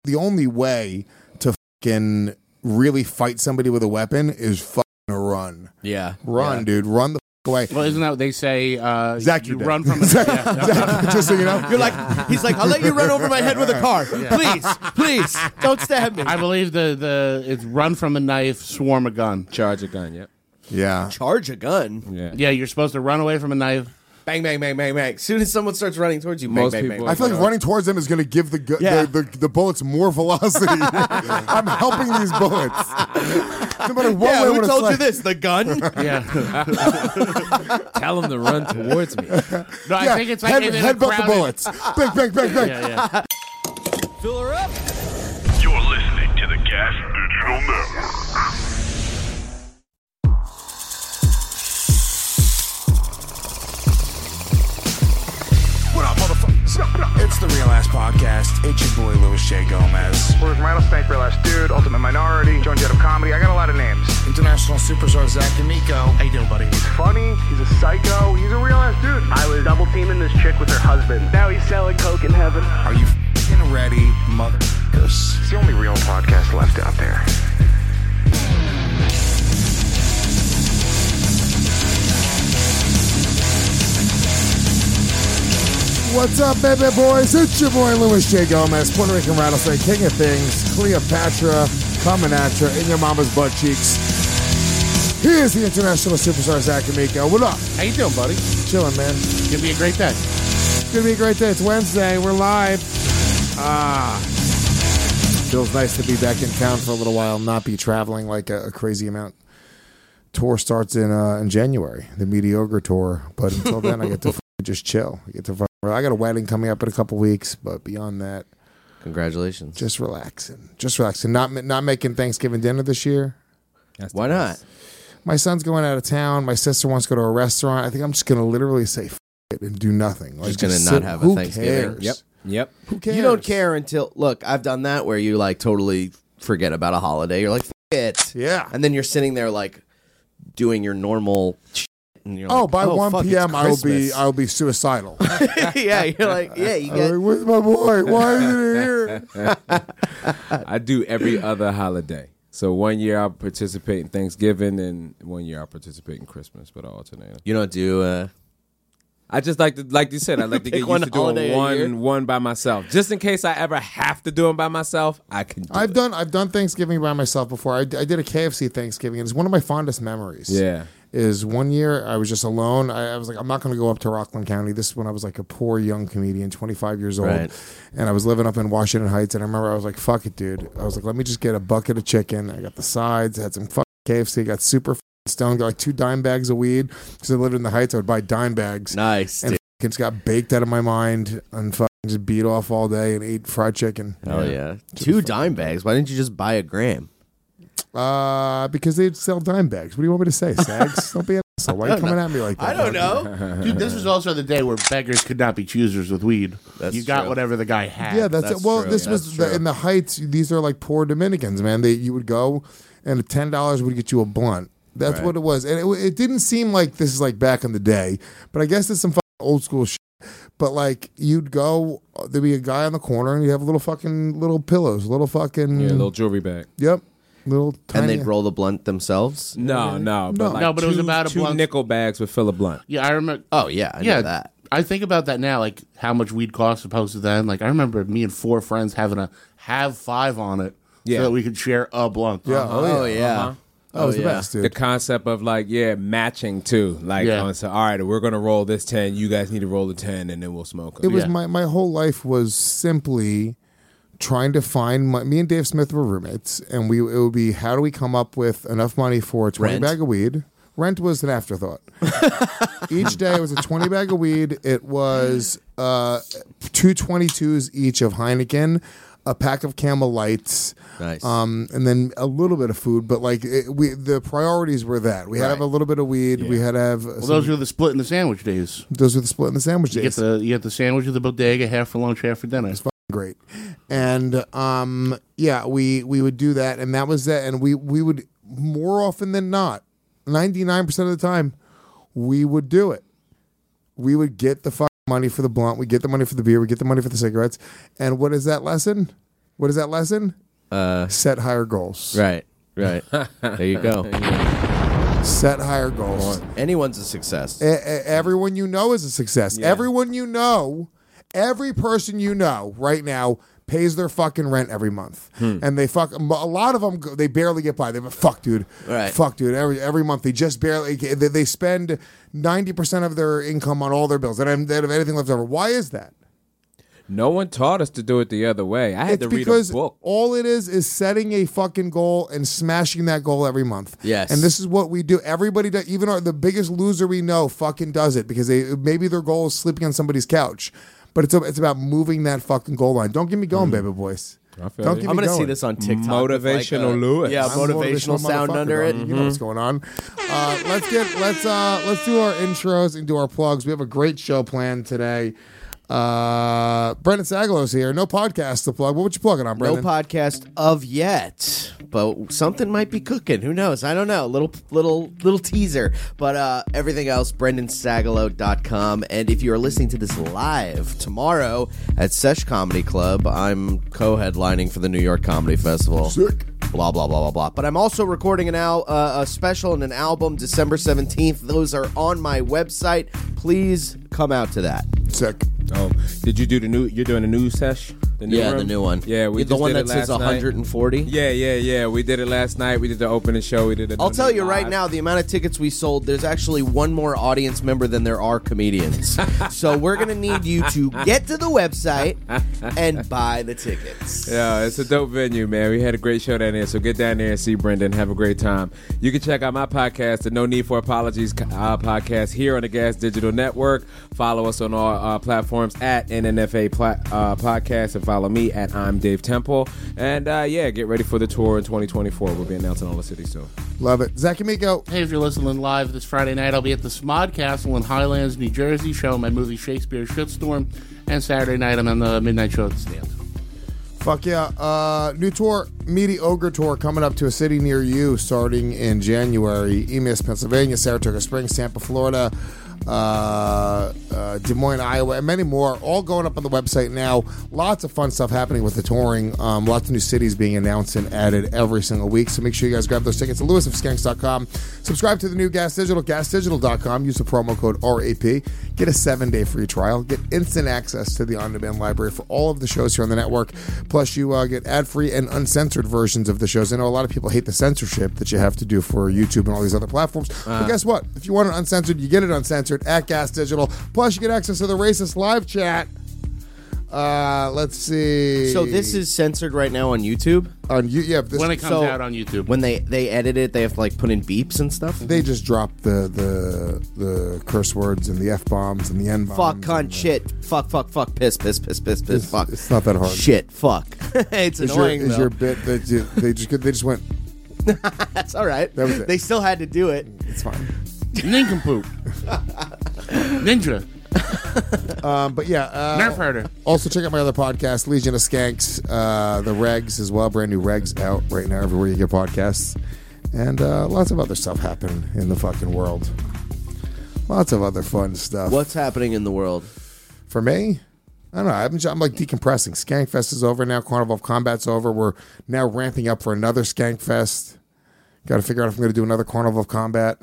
the only way to fucking really fight somebody with a weapon is fucking run. Yeah. Run, dude. Run the fuck away. Well, isn't that what they say? Zach, you you're run dead. from Zach, yeah. just so you know. You're like, he's like, I'll let you run over my head with a car. Please, don't stab me. I believe it's run from a knife, swarm a gun. Charge a gun, yep. Yeah. Charge a gun. Yeah. Yeah, you're supposed to run away from a knife. Bang, bang, bang, bang, bang. As soon as someone starts running towards you, bang, Most bang, people- bang. I feel like running towards them is going to give the bullets more velocity. I'm helping these bullets. No matter what way Yeah, I who wanna told you slice- this? The gun? Yeah. Tell him to run towards me. No, I think it's like in a headbutt the crowded- bullets. Bang, bang, bang, bang. Yeah. Fill her up. You're listening to the Gas Digital Network. What up, motherfuckers? It's the Real Ass Podcast. It's your boy, Louis J. Gomez. Where's Rattlesnake, Real Ass Dude, Ultimate Minority, Joan Jett of Comedy. I got a lot of names. International superstar Zach D'Amico. How you doing, buddy? He's funny, he's a psycho, he's a real ass dude. I was double teaming this chick with her husband. Now he's selling coke in heaven. Are you f***ing ready, motherfuckers? It's the only real podcast left out there. What's up, baby boys? It's your boy, Louis J. Gomez, Puerto Rican Rattlesnake, King of Things, Cleopatra, coming at you in your mama's butt cheeks. Here's the international superstar, Zach D'Amico. What up? How you doing, buddy? Chilling, man. Gonna be a great day. It's going to be a great day. It's Wednesday. We're live. Feels nice to be back in town for a little while, not be traveling like a crazy amount. Tour starts in January, the Mediocre Tour. But until then, I get to just chill. I got a wedding coming up in a couple weeks, but beyond that, Congratulations. just relaxing. Just relaxing. Not making Thanksgiving dinner this year. Why not? My son's going out of town. My sister wants to go to a restaurant. I think I'm just going to literally say f it and do nothing. Just gonna not sit- have a who Thanksgiving. cares? Yep. Who cares? You don't care until, look, I've done that where you like totally forget about a holiday. You're like, f it. Yeah. And then you're sitting there like doing your normal shit. And you're Oh, like, by 1 fuck, it's p.m. Christmas." I'll be suicidal. Yeah, you're like, yeah, you I'm get. like, where's my boy? Why isn't he here? I do every other holiday. So 1 year I'll participate in Thanksgiving, and 1 year I'll participate in Christmas, but I alternate. You don't do. I just like to, like you said, I like to Pick get one used to holiday a year. doing one by myself. Just in case I ever have to do them by myself, I can do I've it. done Thanksgiving by myself before. I did a KFC Thanksgiving. It's one of my fondest memories. Yeah. Is 1 year I was just alone. I was like, I'm not going to go up to Rockland County. This is when I was like a poor young comedian, 25 years old. Right. And I was living up in Washington Heights. And I remember I was like, fuck it, dude. I was like, let me just get a bucket of chicken. I got the sides, had some fucking KFC, got super stoned, got like 2 dime bags of weed. Because I lived in the Heights, I would buy dime bags. Nice. And just got baked out of my mind and fucking just beat off all day and ate fried chicken. Oh, yeah. 2 dime bags. Why didn't you just buy a gram? Because they'd sell dime bags. What do you want me to say, Sags? Don't be an asshole. Why are you coming at me like that? I don't know. Dude, this was also the day where beggars could not be choosers with weed. That's you got true. whatever the guy had. Yeah, that's it. Well, true. this That's was true. in the Heights. These are like poor Dominicans, man. You would go, and $10 would get you a blunt. That's Right. what it was, and it didn't seem like this is like back in the day, but I guess it's some fucking old school shit. But like you'd go, there'd be a guy on the corner, and you have little pillows, little fucking little jewelry bag. Yep, little tiny. And they'd roll the blunt themselves? No, but like No, but it was about a two blunt. nickel bags with fill of blunt. Yeah, I remember. Oh, yeah. I know that. I think about that now, like how much weed costs opposed to then. Like I remember me and 4 friends having a have 5 on it Yeah. so that we could share a blunt. Yeah. Oh, yeah. That was the yeah. best, dude. The concept of like, matching too. Like, Yeah. so, all right, we're going to roll this 10. You guys need to roll the 10, and then we'll smoke 'em. It was Yeah. my whole life was simply trying to find me and Dave Smith were roommates, and it would be how do we come up with enough money for a 20 Rent? bag of weed. Rent was an afterthought. Each day it was a 20 bag of weed. It was 2 22s each of Heineken, a pack of Camel Lights, Nice. and then a little bit of food. But like the priorities were that we had to have a little bit of weed. We had to have Well, those were the split in the sandwich days. those were the split in the sandwich You days. get the sandwich at the bodega, half for lunch, half for dinner. Great. And we would do that, and that was that. And we would, more often than not, 99% of the time, we would do it. We would get the fucking money for the blunt, we get the money for the beer, we get the money for the cigarettes. And what is that lesson? What is that lesson? Set higher goals. Right. There you go. Set higher goals. Anyone's a success. Everyone you know is a success. Yeah. Everyone you know, every person you know right now pays their fucking rent every month, and they a lot of them they barely get by. They fuck, dude. Right. Fuck, dude. Every month they just barely they spend 90% of their income on all their bills. They don't have anything left over. Why is that? No one taught us to do it the other way. I had It's to read because a book. all it is setting a fucking goal and smashing that goal every month. Yes. And this is what we do. Everybody does. Even the biggest loser we know fucking does it because maybe their goal is sleeping on somebody's couch. But it's about moving that fucking goal line. Don't get me going, baby boys. I feel Don't you. get I'm me going to going. see this on TikTok. with Motivational Lewis. Yeah, I'm a motivational sound motherfucker, under it. dog. You know what's going on. Let's do our intros and do our plugs. We have a great show planned today. Brendan Sagalow's here. No podcast to plug. What would you plug it on, No Brendan? podcast of yet, but something might be cooking. Who knows? I don't know. Little teaser. But everything else, BrendanSagalow.com. And if you are listening to this live tomorrow at Sesh Comedy Club, I'm co-headlining for the New York Comedy Festival. Sick. Blah, blah, blah, blah, blah. But I'm also recording a special and an album December 17th. Those are on my website. Please come out to that. Sick. Oh, did you do the new? You're doing a new sesh? The new Yeah, room? the new one. Yeah, we the just one did that it says last night. 140. Yeah. We did it last night. We did the opening show. We did it. I'll tell you right now, the amount of tickets we sold, there's actually one more audience member than there are comedians. So we're going to need you to get to the website and buy the tickets. Yeah, it's a dope venue, man. We had a great show down there, so get down there and see Brendan. Have a great time. You can check out my podcast, the No Need for Apologies podcast, here on the Gas Digital Network. Follow us on all platforms at NNFA Podcast, and follow me at I'm Dave Temple. And get ready for the tour in 2024. We'll be announcing all the cities soon. Love it. Zach Amico. Hey, if you're listening live this Friday night, I'll be at the Smod Castle in Highlands, New Jersey, showing my movie Shakespeare Shitstorm. And Saturday night, I'm on the Midnight Show at the Stand. Fuck yeah. New tour, Mediocre Tour, coming up to a city near you starting in January. Emus, Pennsylvania, Saratoga Springs, Tampa, Florida, Des Moines, Iowa, and many more, all going up on the website now. Lots of fun stuff happening with the touring. Lots of new cities being announced and added every single week. So make sure you guys grab those tickets at lewisofskanks.com. Subscribe to the new Gas Digital, gasdigital.com. Use the promo code RAP. Get a 7-day free trial. Get instant access to the on-demand library for all of the shows here on the network. Plus, you get ad-free and uncensored versions of the shows. I know a lot of people hate the censorship that you have to do for YouTube and all these other platforms. But guess what? If you want it uncensored, you get it uncensored at Gas Digital. Plus, you get access to the Racist live chat. Let's see. So this is censored right now on YouTube? on you. Yeah, this, When it comes out on YouTube. When they edit it, they have to like put in beeps and stuff? they just drop the curse words and the F bombs and the N bombs. Fuck, cunt, shit, fuck, piss, fuck. It's not that hard. Shit, fuck. It's annoying, Is though. your bit that they just went? That's all right. That was it. They still had to do it. It's fine. Nincompoop. Ninja. But yeah, Nerf herder. also check out my other podcast, Legion of Skanks, the Regs as well. Brand new Regs out right now everywhere you get podcasts, and lots of other stuff happening in the fucking world. Lots of other fun stuff. What's happening in the world? For me? I don't know. I'm like decompressing. Skankfest is over now. Carnival of Combat's over. We're now ramping up for another Skankfest. Got to figure out if I'm going to do another Carnival of Combat.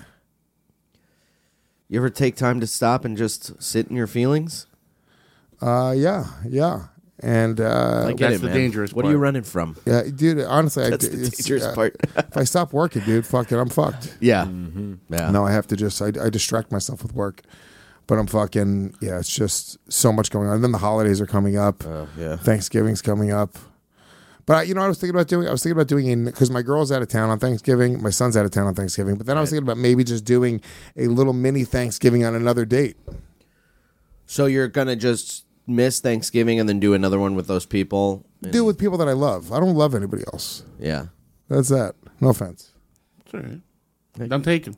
You ever take time to stop and just sit in your feelings? Yeah. And I get that's it, the man. dangerous What are you part. running from? yeah, dude, honestly, That's the dangerous part. if I stop working, dude, fuck it, I'm fucked. Yeah. Yeah. No, I have to just, I distract myself with work. But I'm fucking, yeah, it's just so much going on. And then the holidays are coming up. yeah. Thanksgiving's coming up. But you know what I was thinking about doing? I was thinking about doing, because my girl's out of town on Thanksgiving. My son's out of town on Thanksgiving. But then I was thinking about maybe just doing a little mini Thanksgiving on another date. So you're going to just miss Thanksgiving and then do another one with those people? Do it with people that I love. I don't love anybody else. Yeah. That's that. No offense. It's all right. I'm taking.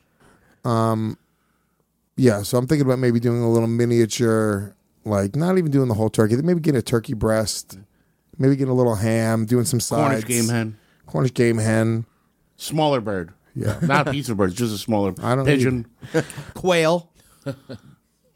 Yeah, so I'm thinking about maybe doing a little miniature, like not even doing the whole turkey. Maybe getting a turkey breast. Maybe getting a little ham, doing some sides. Cornish game hen. Cornish game hen. Smaller bird. Yeah. Not a piece of bird, just a smaller I don't pigeon. Quail.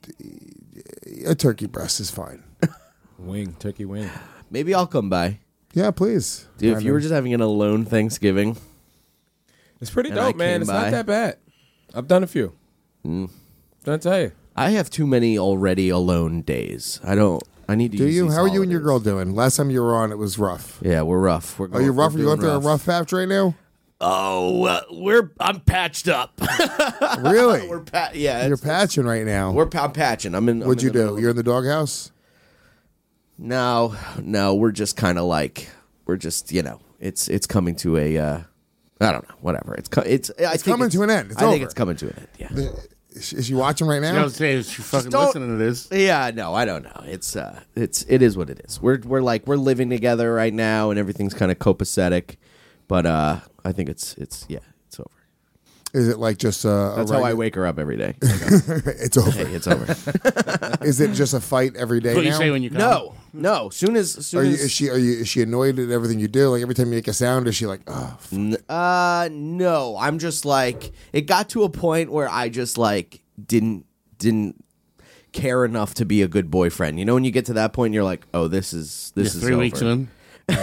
A turkey breast is fine. Turkey wing. Maybe I'll come by. Yeah, please. Dude, if you were just having an alone Thanksgiving, It's pretty And I dope, man. came It's by. not that bad. I've done a few. Don't tell you. I have too many already alone days. I need to Do use you? these How are you and your holidays. girl doing? Last time you were on, it was rough. Yeah, we're rough. Are you rough? Are you going through a rough patch right now? Oh, I'm patched up. Really? Yeah, You're patching right now. I'm patching. What'd you do? You're in the doghouse? No, we're just kind of like it's coming to a I don't know, whatever. It's coming to an end. It's I think over. it's coming to an end. Yeah. Is she watching right I now? was saying, is she fucking don't- listening to this? Yeah, no, I don't know. It is what it is. We're living together right now, and everything's kind of copacetic. But I think it's over. Is it like just That's how I wake her up every day. It's over. Hey, it's over. Is it just a fight every day What do you now? say when you come? No. Soon as Is she annoyed at everything you do? Like every time you make a sound, is she like, oh, no. I'm just like, it got to a point where I just like didn't care enough to be a good boyfriend. You know, when you get to that point, you're like, oh, this is 3 weeks over. in.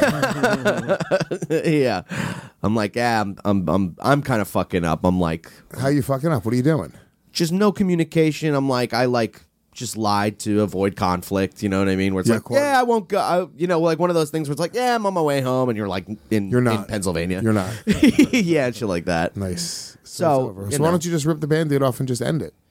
Yeah, I'm like, yeah, I'm kind of fucking up. I'm like, how you fucking up? What are you doing? just no communication. I'm like, I like just lied to avoid conflict. You know what I mean? Where it's Yeah, like, quite. yeah, I won't go. Like one of those things where it's like, yeah, I'm on my way home, and you're like You're not. in Pennsylvania. You're not. Yeah, and shit like that. Nice. So, it's over. you So know. why don't you just rip the Band-Aid off and just end it?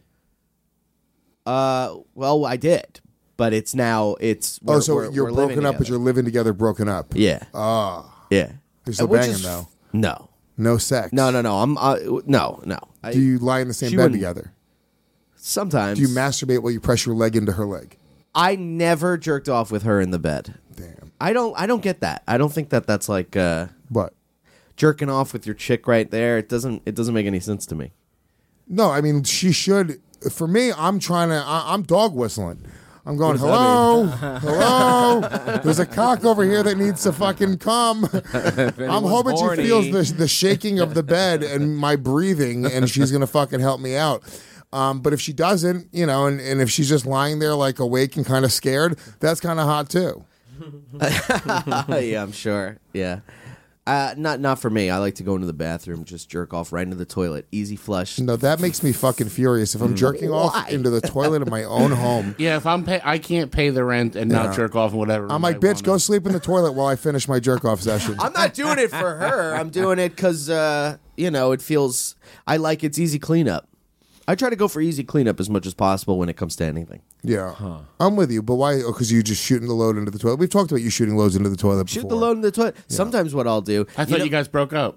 Well, I did, but it's now You're broken up, but you're living together broken up. yeah, yeah. You're still Which banging is- though. No, No sex. no. I'm no. Do you lie in the same She bed wouldn't- together? Sometimes Do you masturbate while you press your leg into her leg? I never jerked off with her in the bed. Damn. I don't get that. I don't think that's like What? jerking off with your chick right there. It doesn't make any sense to me. No, I mean she should. For me, I'm dog whistling. I'm going, What does that hello, hello. There's a cock over here that needs to fucking come. I'm hoping horny. she feels the shaking of the bed and my breathing, and she's gonna fucking help me out. But if she doesn't, and if she's just lying there like awake and kind of scared, that's kind of hot too. Yeah, I'm sure. Yeah. Not for me. I like to go into the bathroom, just jerk off right into the toilet, easy flush. No, that makes me fucking furious. If I'm jerking off into the toilet in my own home, Yeah, if I can't pay the rent and not jerk off and whatever. I'm like, bitch, go sleep in the toilet while I finish my jerk off session. I'm not doing it for her. I'm doing it because it feels. I like it's easy cleanup. I try to go for easy cleanup as much as possible when it comes to anything. Yeah, I'm with you, but why? Because you just shooting the load into the toilet. We've talked about you shooting loads into the toilet. Shoot before. the load in the toilet. Sometimes what I'll do. I thought you guys broke up.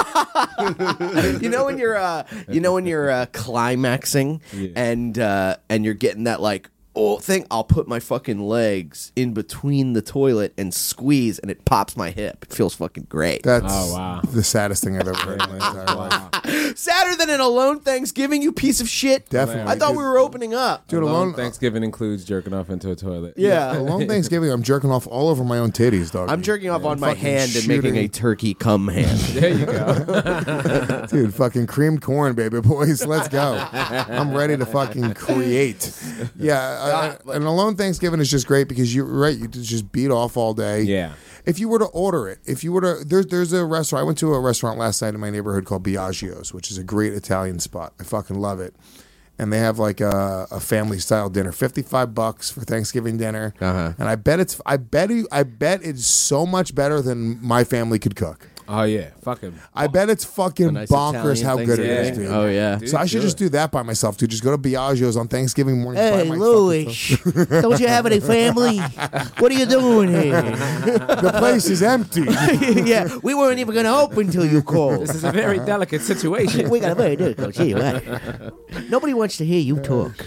When you're climaxing and you're getting that like thing, I'll put my fucking legs in between the toilet and squeeze, and it pops my hip. It feels fucking great. That's Oh, wow. the saddest thing I've ever heard in my entire life. Sadder than an alone Thanksgiving, you piece of shit. Definitely. I thought we were opening up. Dude, Alone alone Thanksgiving includes jerking off into a toilet. Yeah. Alone Thanksgiving, I'm jerking off all over my own titties, dog. I'm jerking off on my fucking hand and making a shooting. turkey cum hand. There you go. Dude, fucking creamed corn, baby boys. Let's go. I'm ready to fucking create. Yeah, an alone Thanksgiving is just great because you're right. You just beat off all day. Yeah. If you were to order it, there's a restaurant. I went to a restaurant last night in my neighborhood called Biagio's, which is a great Italian spot. I fucking love it. And they have like a family style dinner, $55 for Thanksgiving dinner. And I bet it's so much better than my family could cook. Oh yeah, fucking. I bet it's fucking nice bonkers Italian how good it is, Thanksgiving. dude. Oh yeah. So I should just do that by myself, dude. Just go to Biagio's on Thanksgiving morning. buy Hey, my Louis, don't you have any family? What are you doing here? fucking- The place is empty. Yeah, we weren't even going to open till you called. This is a very delicate situation. We got a very difficult situation. Nobody wants to hear you talk.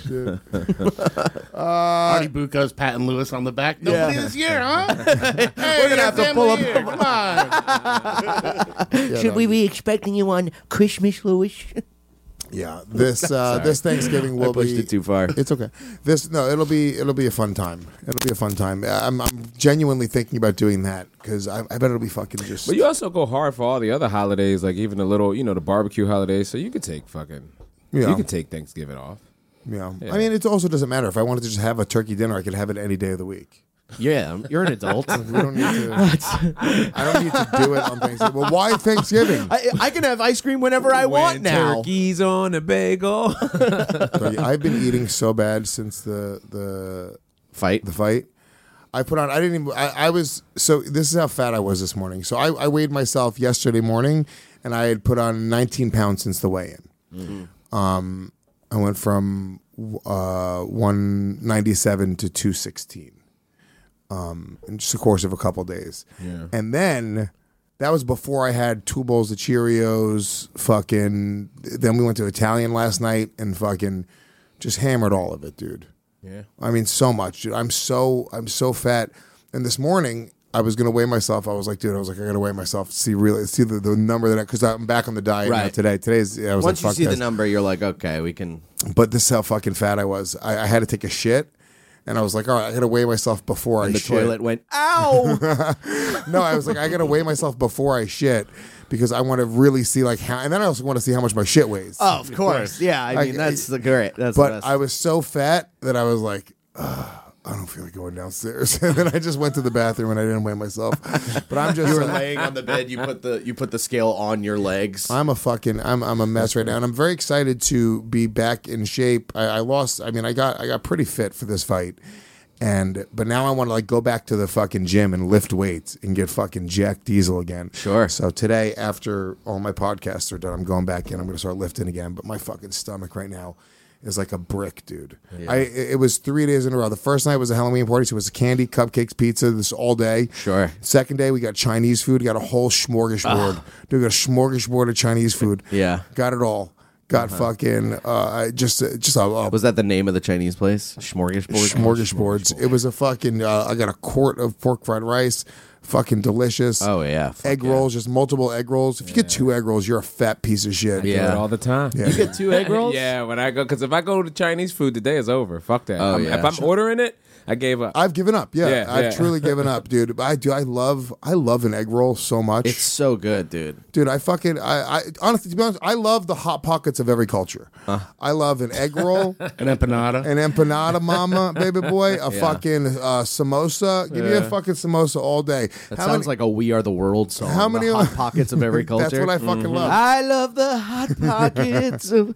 Artie Bucco's patting Lewis on the back. Nobody this year, huh? Hey, we're gonna have to pull up- Come on. Should we be expecting you on Christmas, Louis? Yeah, this Thanksgiving will pushed be. it too far. It's okay. It'll be a fun time. It'll be a fun time. I'm genuinely thinking about doing that because I bet it'll be fucking just. But you also go hard for all the other holidays, like even the little, the barbecue holidays. So you could take Yeah. you could take Thanksgiving off. Yeah. I mean, it also doesn't matter if I wanted to just have a turkey dinner. I could have it any day of the week. Yeah, you're an adult. We don't need to. I don't need to do it on Thanksgiving. Well, why Thanksgiving? I can have ice cream whenever I want now. Turkey's on a bagel. But I've been eating so bad since the Fight. fight. I put on. I didn't even. I was. So this is how fat I was this morning. So I weighed myself yesterday morning, and I had put on 19 pounds since the weigh-in. I went from 197 to 216. In just the course of a couple days. Yeah. And then that was before I had 2 bowls of Cheerios, fucking then we went to Italian last night and fucking just hammered all of it, dude. Yeah. I mean so much, dude. I'm so fat. And this morning I was gonna weigh myself. I was like, I gotta weigh myself, see the number that because I'm back on the diet now today. Today's I was Once like, you see this. the number, you're like, okay, we can. But this is how fucking fat I was. I had to take a shit. And I was like, all right, I got to weigh myself before I shit. The toilet went, ow! No, I was like, I got to weigh myself before I shit because I want to really see like how, and then I also want to see how much my shit weighs. Oh, of course. Yeah, I mean, that's the great. That's the But best. I was so fat that I was like, I don't feel like going downstairs. And then I just went to the bathroom and I didn't weigh myself. But I'm just You were laying on the bed. You put the scale on your legs. I'm a mess right now, and I'm very excited to be back in shape. I got pretty fit for this fight, but now I want to like go back to the fucking gym and lift weights and get fucking Jack Diesel again. Sure. So today, after all my podcasts are done, I'm going back in. I'm going to start lifting again. But my fucking stomach right now is like a brick, dude. Yeah. It was 3 days in a row. The first night was a Halloween party, so it was candy, cupcakes, pizza, this all day. Sure. Second day, we got Chinese food. Got a whole smorgasbord. Dude, got a smorgasbord of Chinese food. Yeah. Got it all. Got fucking just a Was that the name of the Chinese place? Smorgasbord. smorgasbords. It was a fucking. I got a quart of pork fried rice. Fucking delicious. Oh yeah. Egg rolls, just multiple egg rolls. If you get 2 egg rolls, you're a fat piece of shit. Do it all the time. Yeah. You get 2 egg rolls? Yeah, when I go, because if I go to Chinese food, the day is over. Fuck that. Oh, yeah. If I'm ordering it, I gave up. I've given up. Yeah, Yeah, I've yeah. truly given up, dude. I love an egg roll so much. It's so good, dude. Dude, I honestly, to be honest, I love the hot pockets of every culture. I love an egg roll, An empanada. an empanada, mama, baby boy, a fucking samosa. Give me a fucking samosa all day. That sounds like a We Are the World song. How many the hot pockets of every culture? That's what I fucking love. I love the hot pockets of.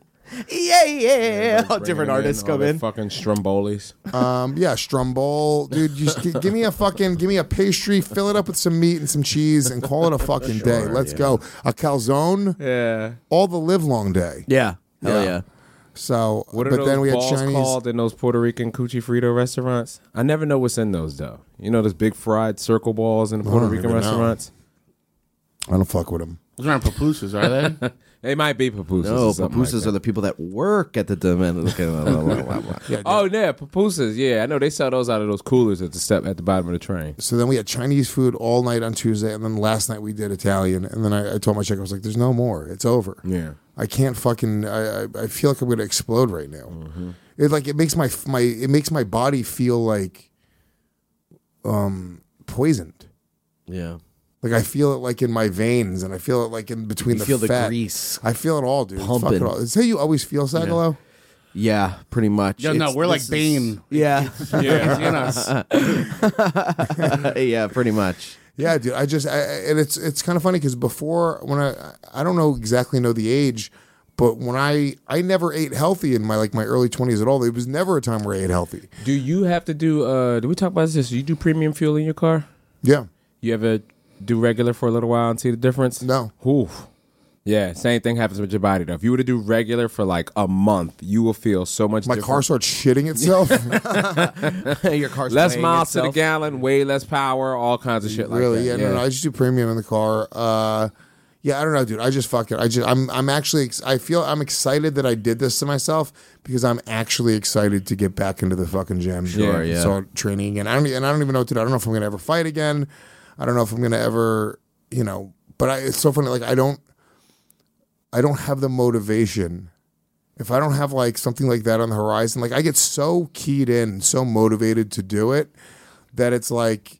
Yeah. All different artists come in. Fucking Strombolis. Yeah, Strumbol, dude. Just give me a pastry, fill it up with some meat and some cheese, and call it a fucking day. Let's go. A calzone, Yeah. all the live long day. Yeah. Hell Yeah. yeah. So, What are but those then we had balls Chinese. called in those Puerto Rican Cuchi Frito restaurants? I never know what's in those, though. You know those big fried circle balls in the Puerto don't Rican even know. restaurants? I don't fuck with them. Those aren't pupusas, are they? They might be pupusas. No, or something pupusas like are the people that work at the Dominican. Oh, yeah, pupusas. Yeah, I know they sell those out of those coolers at the bottom of the train. So then we had Chinese food all night on Tuesday, and then last night we did Italian. And then I told my chick, I was like, "There's no more. It's over. Yeah. I can't fucking. I feel like I'm gonna explode right now. It makes my body feel like poisoned. Yeah. Like I feel it like in my veins, and I feel it like in between the feel the fat. grease I feel it all, dude. pumping. Fuck it all. Is that how you always feel, Sagalo? Yeah, pretty much. Yeah, no, we're like Bane. Yeah. Yeah, in us. Yeah, pretty much. Yeah, dude. And it's kind of funny because before when I don't know the age, but when I never ate healthy in my early 20s at all. There was never a time where I ate healthy. Do you have to do, did we talk about this? Do you do premium fuel in your car? Yeah. You ever do regular for a little while and see the difference? No. Oof. Yeah, same thing happens with your body, though. If you were to do regular for like a month, you will feel so much My different. car starts shitting itself. Your car's Less weighing miles to the itself. gallon, way less power, all kinds of shit like Really? that. Yeah, no, I just do premium in the car. Yeah, I don't know, dude. I just fuck it. I'm actually. I feel I'm excited that I did this to myself because I'm actually excited to get back into the fucking gym. Sure, yeah. Start training again. I don't even know what to do. I don't know if I'm gonna ever fight again. I don't know if I'm gonna ever, But it's so funny. Like I don't have the motivation. If I don't have like something like that on the horizon, like I get so keyed in, so motivated to do it that it's like.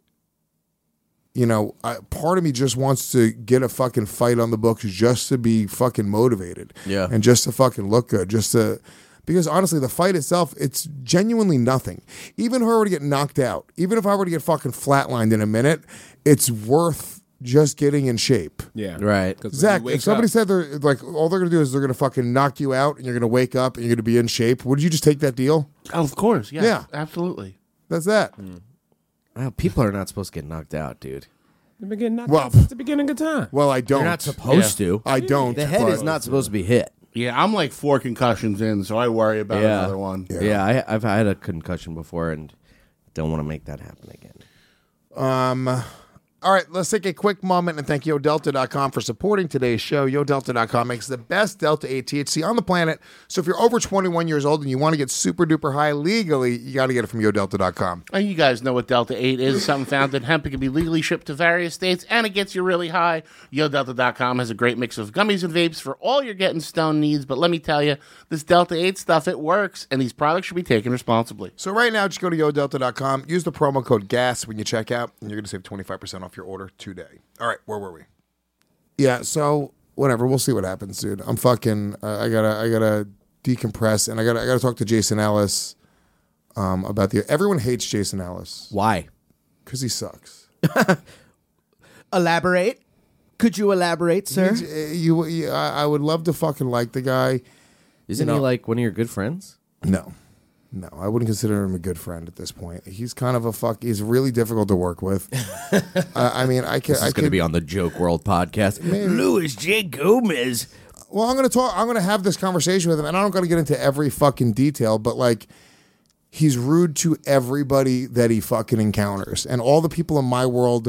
Part of me just wants to get a fucking fight on the books just to be fucking motivated. Yeah. And just to fucking look good. Because honestly, the fight itself, it's genuinely nothing. Even if I were to get knocked out, even if I were to get fucking flatlined in a minute, it's worth just getting in shape. Yeah. Right. 'Cause when Zach, you wake if somebody up- said they're like, all they're gonna do is they're gonna fucking knock you out and you're gonna wake up and you're gonna be in shape, would you just take that deal? Of course, yeah. Yeah. Absolutely. That's that. Wow, people are not supposed to get knocked out, dude. They've been getting knocked Well- out since the beginning of time. Well, I don't. You're not supposed to. I don't. The head but- is not supposed to be hit. Yeah, I'm like 4 concussions in, so I worry about Yeah. another one. Yeah, I've had a concussion before and don't want to make that happen again. All right, let's take a quick moment and thank YoDelta.com for supporting today's show. YoDelta.com makes the best Delta 8 THC on the planet. So if you're over 21 years old and you want to get super duper high legally, you got to get it from YoDelta.com. And you guys know what Delta 8 is. Something found in hemp. It can be legally shipped to various states, and it gets you really high. YoDelta.com has a great mix of gummies and vapes for all your getting stoned needs. But let me tell you, this Delta 8 stuff, it works, and these products should be taken responsibly. So right now, just go to YoDelta.com, use the promo code GAS when you check out, and you're going to save 25% off your order today. All right, where were we? Yeah, so whatever, we'll see what happens, dude. I'm fucking. I gotta decompress, and I gotta talk to Jason Ellis about the. Everyone hates Jason Ellis Why? because he sucks. Elaborate. Could you elaborate, sir? I would love to fucking like the guy. Isn't you know- he like one of your good friends? No, I wouldn't consider him a good friend at this point. He's kind of a he's really difficult to work with. I mean, I can. This is going to be on the Joke World podcast. Louis J. Gomez. Well, I'm going to have this conversation with him, and I don't got to get into every fucking detail, but like, he's rude to everybody that he fucking encounters, and all the people in my world.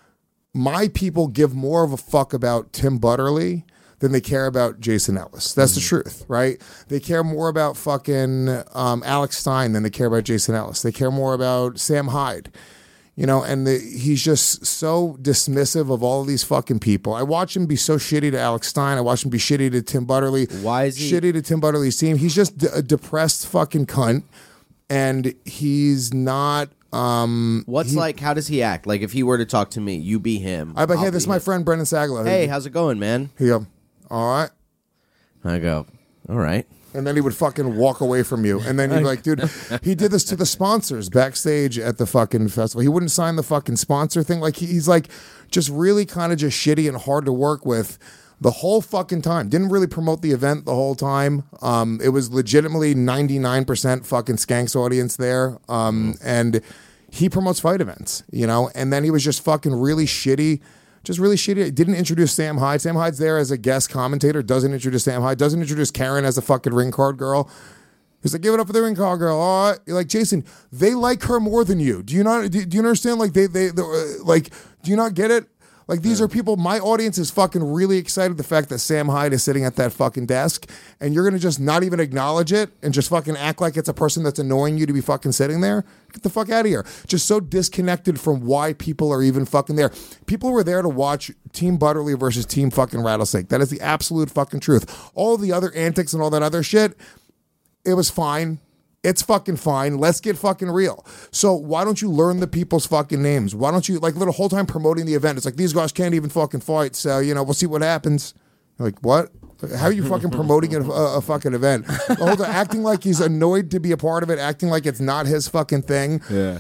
My people give more of a fuck about Tim Butterly than they care about Jason Ellis. That's the truth, right? They care more about fucking Alex Stein than they care about Jason Ellis. They care more about Sam Hyde, you know, and he's just so dismissive of all of these fucking people. I watch him be so shitty to Alex Stein. I watch him be shitty to Tim Butterly. Why is he- shitty to Tim Butterly's team? He's just a depressed fucking cunt, and he's not... What's like, how does he act? Like if he were to talk to me, you be him. I'd be like, hey, I'll this is be my him. friend Brendan Sagalow. Hey, how's it going, man? He go, all right. I go, all right. And then he would fucking walk away from you. And then you'd be like, dude, he did this to the sponsors backstage at the fucking festival. He wouldn't sign the fucking sponsor thing. Like he's like just really kind of just shitty and hard to work with the whole fucking time. Didn't really promote the event the whole time. It was legitimately 99% fucking Skanks audience there. And he promotes fight events, you know? And then he was just fucking really shitty. Just really shitty. Didn't introduce Sam Hyde. Sam Hyde's there as a guest commentator. Doesn't introduce Sam Hyde. Doesn't introduce Karen as a fucking ring card girl. He's like, give it up for the ring card girl. All right. You're like, Jason, they like her more than you. Do you not? Do you understand? Like they like. Do you not get it? Like these are people. My audience is fucking really excited the fact that Sam Hyde is sitting at that fucking desk, and you're gonna just not even acknowledge it and just fucking act like it's a person that's annoying you to be fucking sitting there. Get the fuck out of here. Just so disconnected from why people are even fucking there. People were there to watch Team Butterly versus Team fucking Rattlesnake. That is the absolute fucking truth. All the other antics and all that other shit, it was fine. It's fucking fine. Let's get fucking real. So why don't you learn the people's fucking names? Why don't you, like, the whole time promoting the event, it's like, these guys can't even fucking fight, so, you know, we'll see what happens. You're like, what? How are you fucking promoting a fucking event? The whole time acting like he's annoyed to be a part of it, acting like it's not his fucking thing. Yeah.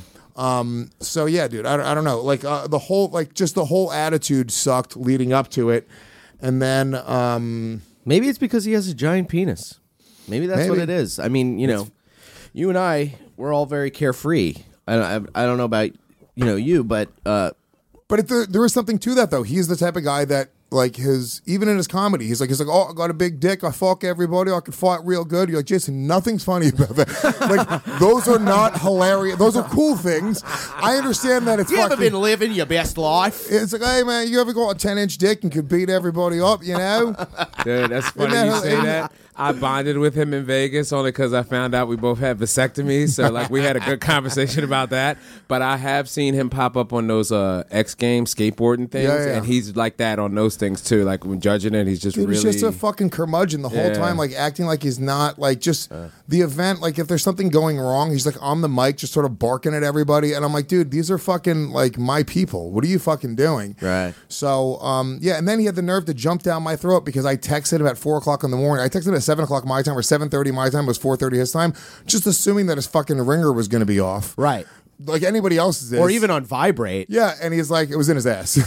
So yeah, dude, I don't know. Like the whole attitude sucked leading up to it. And then Maybe it's because he has a giant penis. Maybe that's what Maybe. it is. I mean, you know, you and I, we're all very carefree. I don't know about, you, but But there is something to that, though. He's the type of guy that, like, even in his comedy, he's like, oh, I got a big dick, I fuck everybody, I can fight real good. You're like, Jason, nothing's funny about that. Like, those are not hilarious. Those are cool things. I understand that it's you ever fucking... been living your best life? It's like, hey, man, you ever got a 10-inch dick and could beat everybody up, you know? Dude, that's funny Isn't you that- say isn't that. I bonded with him in Vegas only because I found out we both had vasectomies. So, like, we had a good conversation about that. But I have seen him pop up on those X Games skateboarding things, Yeah. and he's like that on those things too. Like when judging it, he's just Dude, really. he's just a fucking curmudgeon the whole Yeah. time, like acting like he's not like just the event. Like if there's something going wrong, he's like on the mic, just sort of barking at everybody. And I'm like, dude, these are fucking like my people. What are you fucking doing? Right. So, yeah. And then he had the nerve to jump down my throat because I texted him at 4:00 in the morning. I texted him at 7:00 my time or 7:30 my time. It was 4:30 his time, just assuming that his fucking ringer was going to be off. Right. Like anybody else's is. Or even on vibrate. Yeah, and he's like, it was in his ass.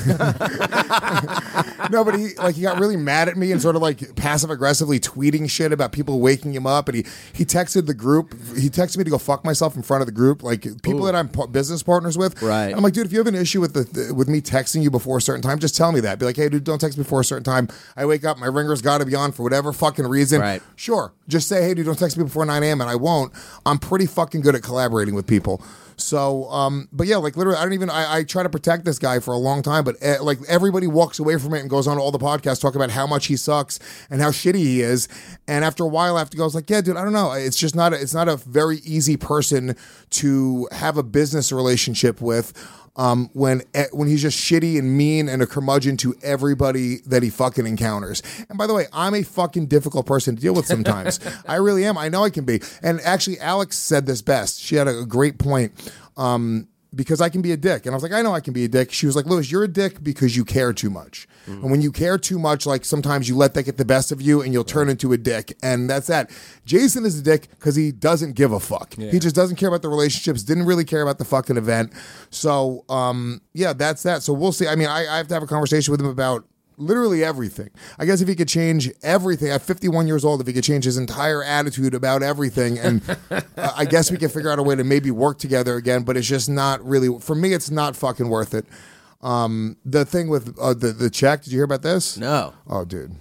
No, but he got really mad at me and sort of like passive aggressively tweeting shit about people waking him up. And he texted the group. He texted me to go fuck myself in front of the group, like people that I'm business partners with. Right. And I'm like, dude, if you have an issue with with me texting you before a certain time, just tell me that. Be like, hey, dude, don't text me before a certain time. I wake up, my ringer's got to be on for whatever fucking reason. Right. Sure, just say, hey, dude, don't text me before 9 a.m. and I won't. I'm pretty fucking good at collaborating with people. So, but yeah, like literally, I try to protect this guy for a long time, but like everybody walks away from it and goes on to all the podcasts talking about how much he sucks and how shitty he is. And after a while, I have to go, I was like, yeah, dude, I don't know. It's just not, it's not a very easy person to have a business relationship with. When he's just shitty and mean and a curmudgeon to everybody that he fucking encounters. And by the way, I'm a fucking difficult person to deal with sometimes. I really am. I know I can be. And actually, Alex said this best. She had a great point. Because I can be a dick. And I was like, I know I can be a dick. She was like, Lewis, you're a dick because you care too much. And when you care too much, like sometimes you let that get the best of you and you'll turn into a dick. And that's that. Jason is a dick because he doesn't give a fuck. Yeah. He just doesn't care about the relationships, didn't really care about the fucking event. So, yeah, that's that. So we'll see. I mean, I have to have a conversation with him about literally everything. I guess if he could change everything, at 51 years old, if he could change his entire attitude about everything, and I guess we can figure out a way to maybe work together again, but it's just not really, for me, it's not fucking worth it. The thing with the check, did you hear about this? No. Oh, dude.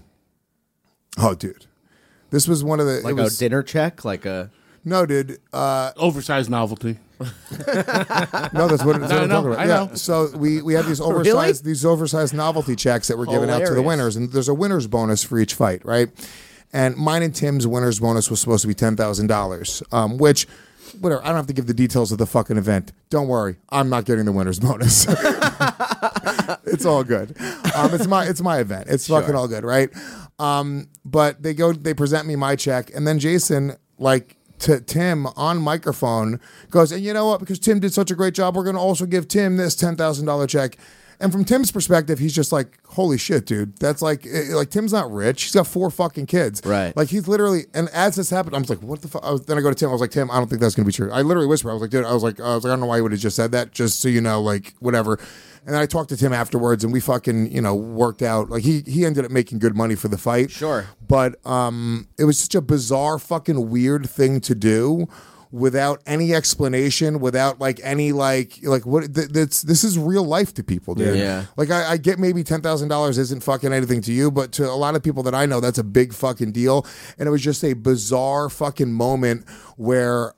This was one of the... Like a dinner check? Like a... No, dude. Oversized novelty. No, that's what I'm talking about. I know. So we have these oversized novelty checks that we're giving out to the winners, and there's a winner's bonus for each fight, right? And mine and Tim's winner's bonus was supposed to be $10,000, which, whatever. I don't have to give the details of the fucking event. Don't worry, I'm not getting the winner's bonus. It's all good. It's my event. It's fucking all good, right? But they present me my check, and then Jason, like, to Tim on microphone goes, and you know what, because Tim did such a great job, we're going to also give Tim this $10,000 check. And from Tim's perspective, he's just like, holy shit, dude. That's like Tim's not rich. He's got 4 fucking kids. Right. Like he's literally, and as this happened, I was like, what the fuck? Then I go to Tim. I was like, Tim, I don't think that's going to be true. I literally whispered. I was like, dude, I don't know why you would have just said that, just so you know, like, whatever. And then I talked to Tim afterwards, and we fucking, worked out. Like he ended up making good money for the fight. Sure. But it was such a bizarre, fucking weird thing to do without any explanation, without like any like what this is real life to people, dude. Yeah. Like I get maybe $10,000 isn't fucking anything to you, but to a lot of people that I know, that's a big fucking deal. And it was just a bizarre fucking moment where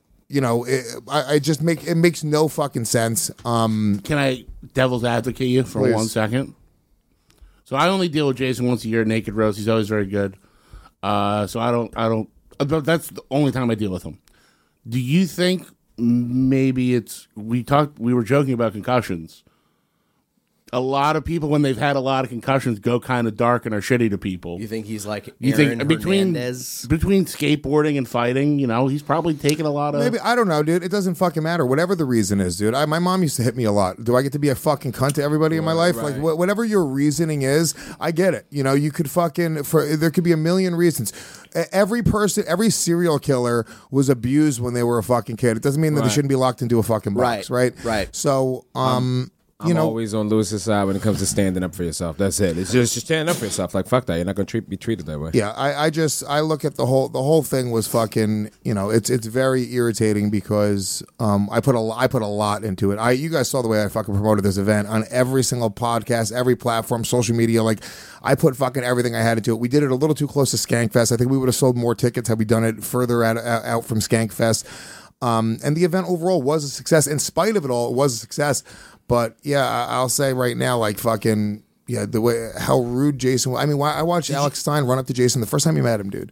it makes no fucking sense. Can I devil's advocate you for Please. 1 second? So I only deal with Jason once a year, Naked Roast. He's always very good. So I don't. That's the only time I deal with him. Do you think maybe we were joking about concussions? A lot of people, when they've had a lot of concussions, go kind of dark and are shitty to people. You think he's like You Aaron think between Hernandez? skateboarding and fighting, he's probably taken a lot of... Maybe, I don't know, dude. It doesn't fucking matter. Whatever the reason is, dude. My mom used to hit me a lot. Do I get to be a fucking cunt to everybody in my life? Right. Like, whatever your reasoning is, I get it. You could there could be a million reasons. Every serial killer was abused when they were a fucking kid. It doesn't mean that they shouldn't be locked into a fucking box, right? Right. So, I'm always on Lewis's side when it comes to standing up for yourself. That's it. It's just stand up for yourself. Like, fuck that. You're not going to be treated that way. Yeah, I look at the whole thing was fucking, it's very irritating because I put a lot into it. You guys saw the way I fucking promoted this event on every single podcast, every platform, social media. Like, I put fucking everything I had into it. We did it a little too close to Skankfest. I think we would have sold more tickets had we done it further out from Skankfest. And the event overall was a success. In spite of it all, it was a success. But yeah, I'll say right now, like fucking, yeah, the way how rude Jason was. I mean, I watched Alex Stein run up to Jason the first time he met him, dude.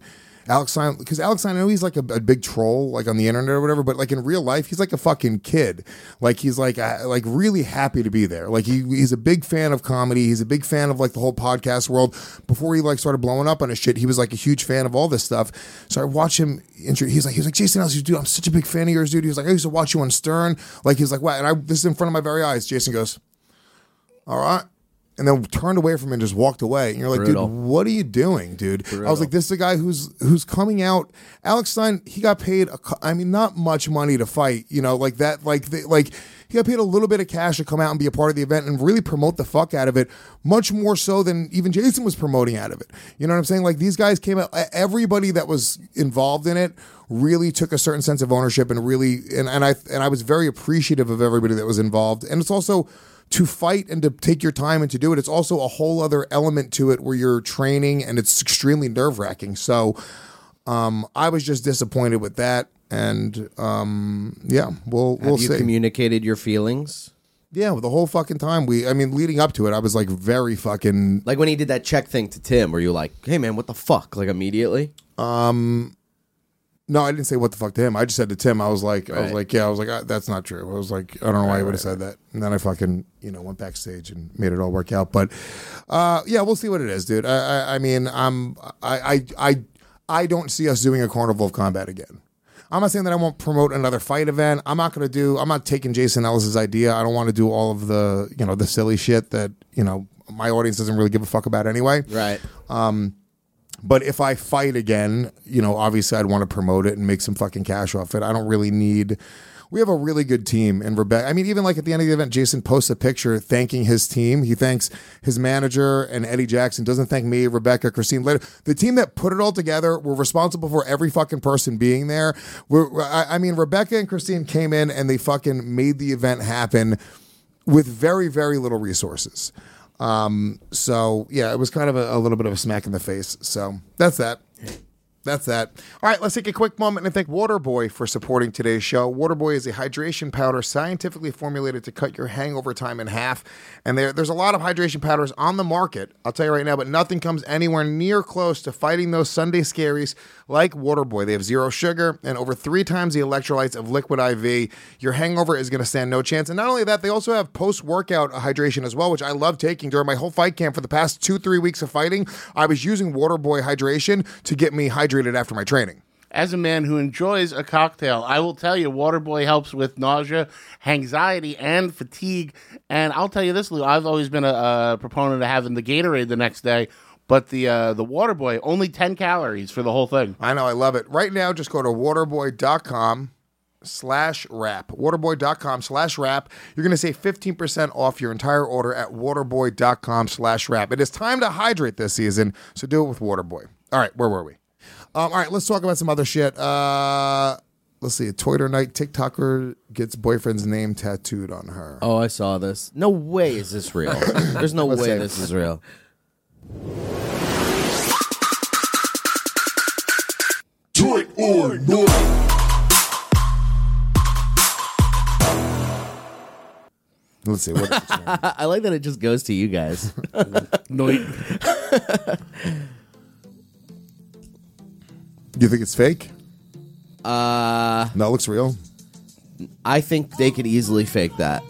Alex Stein, because Alex Stein, I know he's like a big troll, like on the internet or whatever, but like in real life, he's like a fucking kid. Like he's like really happy to be there. Like he's a big fan of comedy. He's a big fan of like the whole podcast world. Before he like started blowing up on his shit, he was like a huge fan of all this stuff. So I watch him. He's like Jason Ellis, dude, I'm such a big fan of yours, dude. He was like, I used to watch you on Stern. Like he's like, wow. And this is in front of my very eyes. Jason goes, all right. And then turned away from him and just walked away. And you're like, Brutal. dude, what are you doing, dude? I was like, this is a guy who's coming out. Alex Stein, he got paid, not much money to fight, you know, like that, he got paid a little bit of cash to come out and be a part of the event and really promote the fuck out of it, much more so than even Jason was promoting out of it. You know what I'm saying? Like these guys came out, everybody that was involved in it really took a certain sense of ownership and really, and I was very appreciative of everybody that was involved. And it's also, to fight and to take your time and to do it, it's also a whole other element to it where you're training and it's extremely nerve-wracking. So I was just disappointed with that. And we'll Have you see. communicated your feelings? Yeah, the whole fucking time. Leading up to it, I was like very fucking... Like when he did that check thing to Tim, were you like, hey man, what the fuck? Like immediately? No, I didn't say what the fuck to him. I just said to Tim, I was like, that's not true. I was like, I don't know why you would have said that. And then I fucking, went backstage and made it all work out. But we'll see what it is, dude. I don't see us doing a Carnival of Combat again. I'm not saying that I won't promote another fight event. I'm not taking Jason Ellis's idea. I don't want to do all of the, the silly shit that, my audience doesn't really give a fuck about anyway. Right. But if I fight again, obviously I'd want to promote it and make some fucking cash off it. I don't really need... We have a really good team. And Rebecca... even like at the end of the event, Jason posts a picture thanking his team. He thanks his manager and Eddie Jackson. Doesn't thank me, Rebecca, Christine later. The team that put it all together were responsible for every fucking person being there. Rebecca and Christine came in and they fucking made the event happen with very, very little resources. It was kind of a little bit of a smack in the face. So that's that. All right, let's take a quick moment and thank Waterboy for supporting today's show. Waterboy is a hydration powder scientifically formulated to cut your hangover time in half. And there's a lot of hydration powders on the market, I'll tell you right now, but nothing comes anywhere near close to fighting those Sunday scaries like Waterboy. They have 0 sugar and over 3 times the electrolytes of Liquid IV. Your hangover is going to stand no chance. And not only that, they also have post-workout hydration as well, which I love taking. During my whole fight camp for the past 2-3 weeks of fighting, I was using Waterboy hydration to get me hydrated after my training. As a man who enjoys a cocktail, I will tell you, Waterboy helps with nausea, anxiety, and fatigue. And I'll tell you this, Lou, I've always been a proponent of having the Gatorade the next day, but the Waterboy, only 10 calories for the whole thing. I know, I love it. Right now, just go to waterboy.com/wrap. Waterboy.com/wrap. You're going to save 15% off your entire order at waterboy.com/wrap. It is time to hydrate this season, so do it with Waterboy. All right, where were we? All right, let's talk about some other shit. Let's see. A Twitter night TikToker gets boyfriend's name tattooed on her. Oh, I saw this. No way is this real. There's no way this is real. Toy or no? Let's see. What is this one? I like that it just goes to you guys. Do you think it's fake? Uh, No, it looks real. I think they could easily fake that.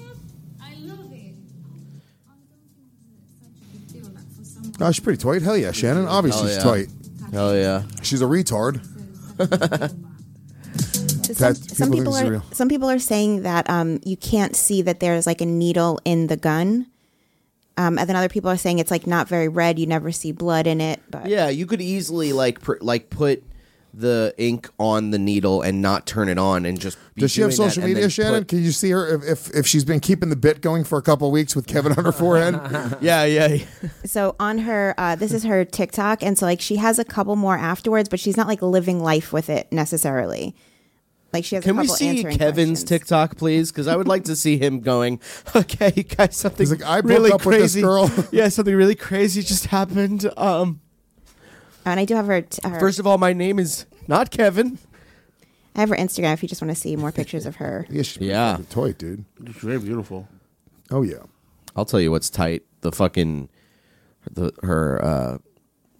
Oh, she's pretty tight. Hell yeah, Shannon. Obviously, she's tight. Hell yeah. She's a retard. Some people are saying that you can't see that there's like a needle in the gun. And then other people are saying it's like not very red. You never see blood in it. But Yeah, you could easily put the ink on the needle and not turn it on and just be Does she have doing that social and media, then Shannon? Can you see her if she's been keeping the bit going for a couple of weeks with Kevin on her forehead? Yeah. So on her, this is her TikTok, and so like she has a couple more afterwards, but she's not like living life with it necessarily. Like she has. Can a we couple see answering Kevin's questions. TikTok, please? Because I would like to see him going, okay, guys, something He's like, I broke really up crazy. with this girl. Yeah, something really crazy just happened. And I do have her. First of all, my name is not Kevin. I have her Instagram if you just want to see more pictures of her. Yeah, she's Yeah. fucking tight, dude. It's very beautiful. Oh yeah. I'll tell you what's tight. The fucking her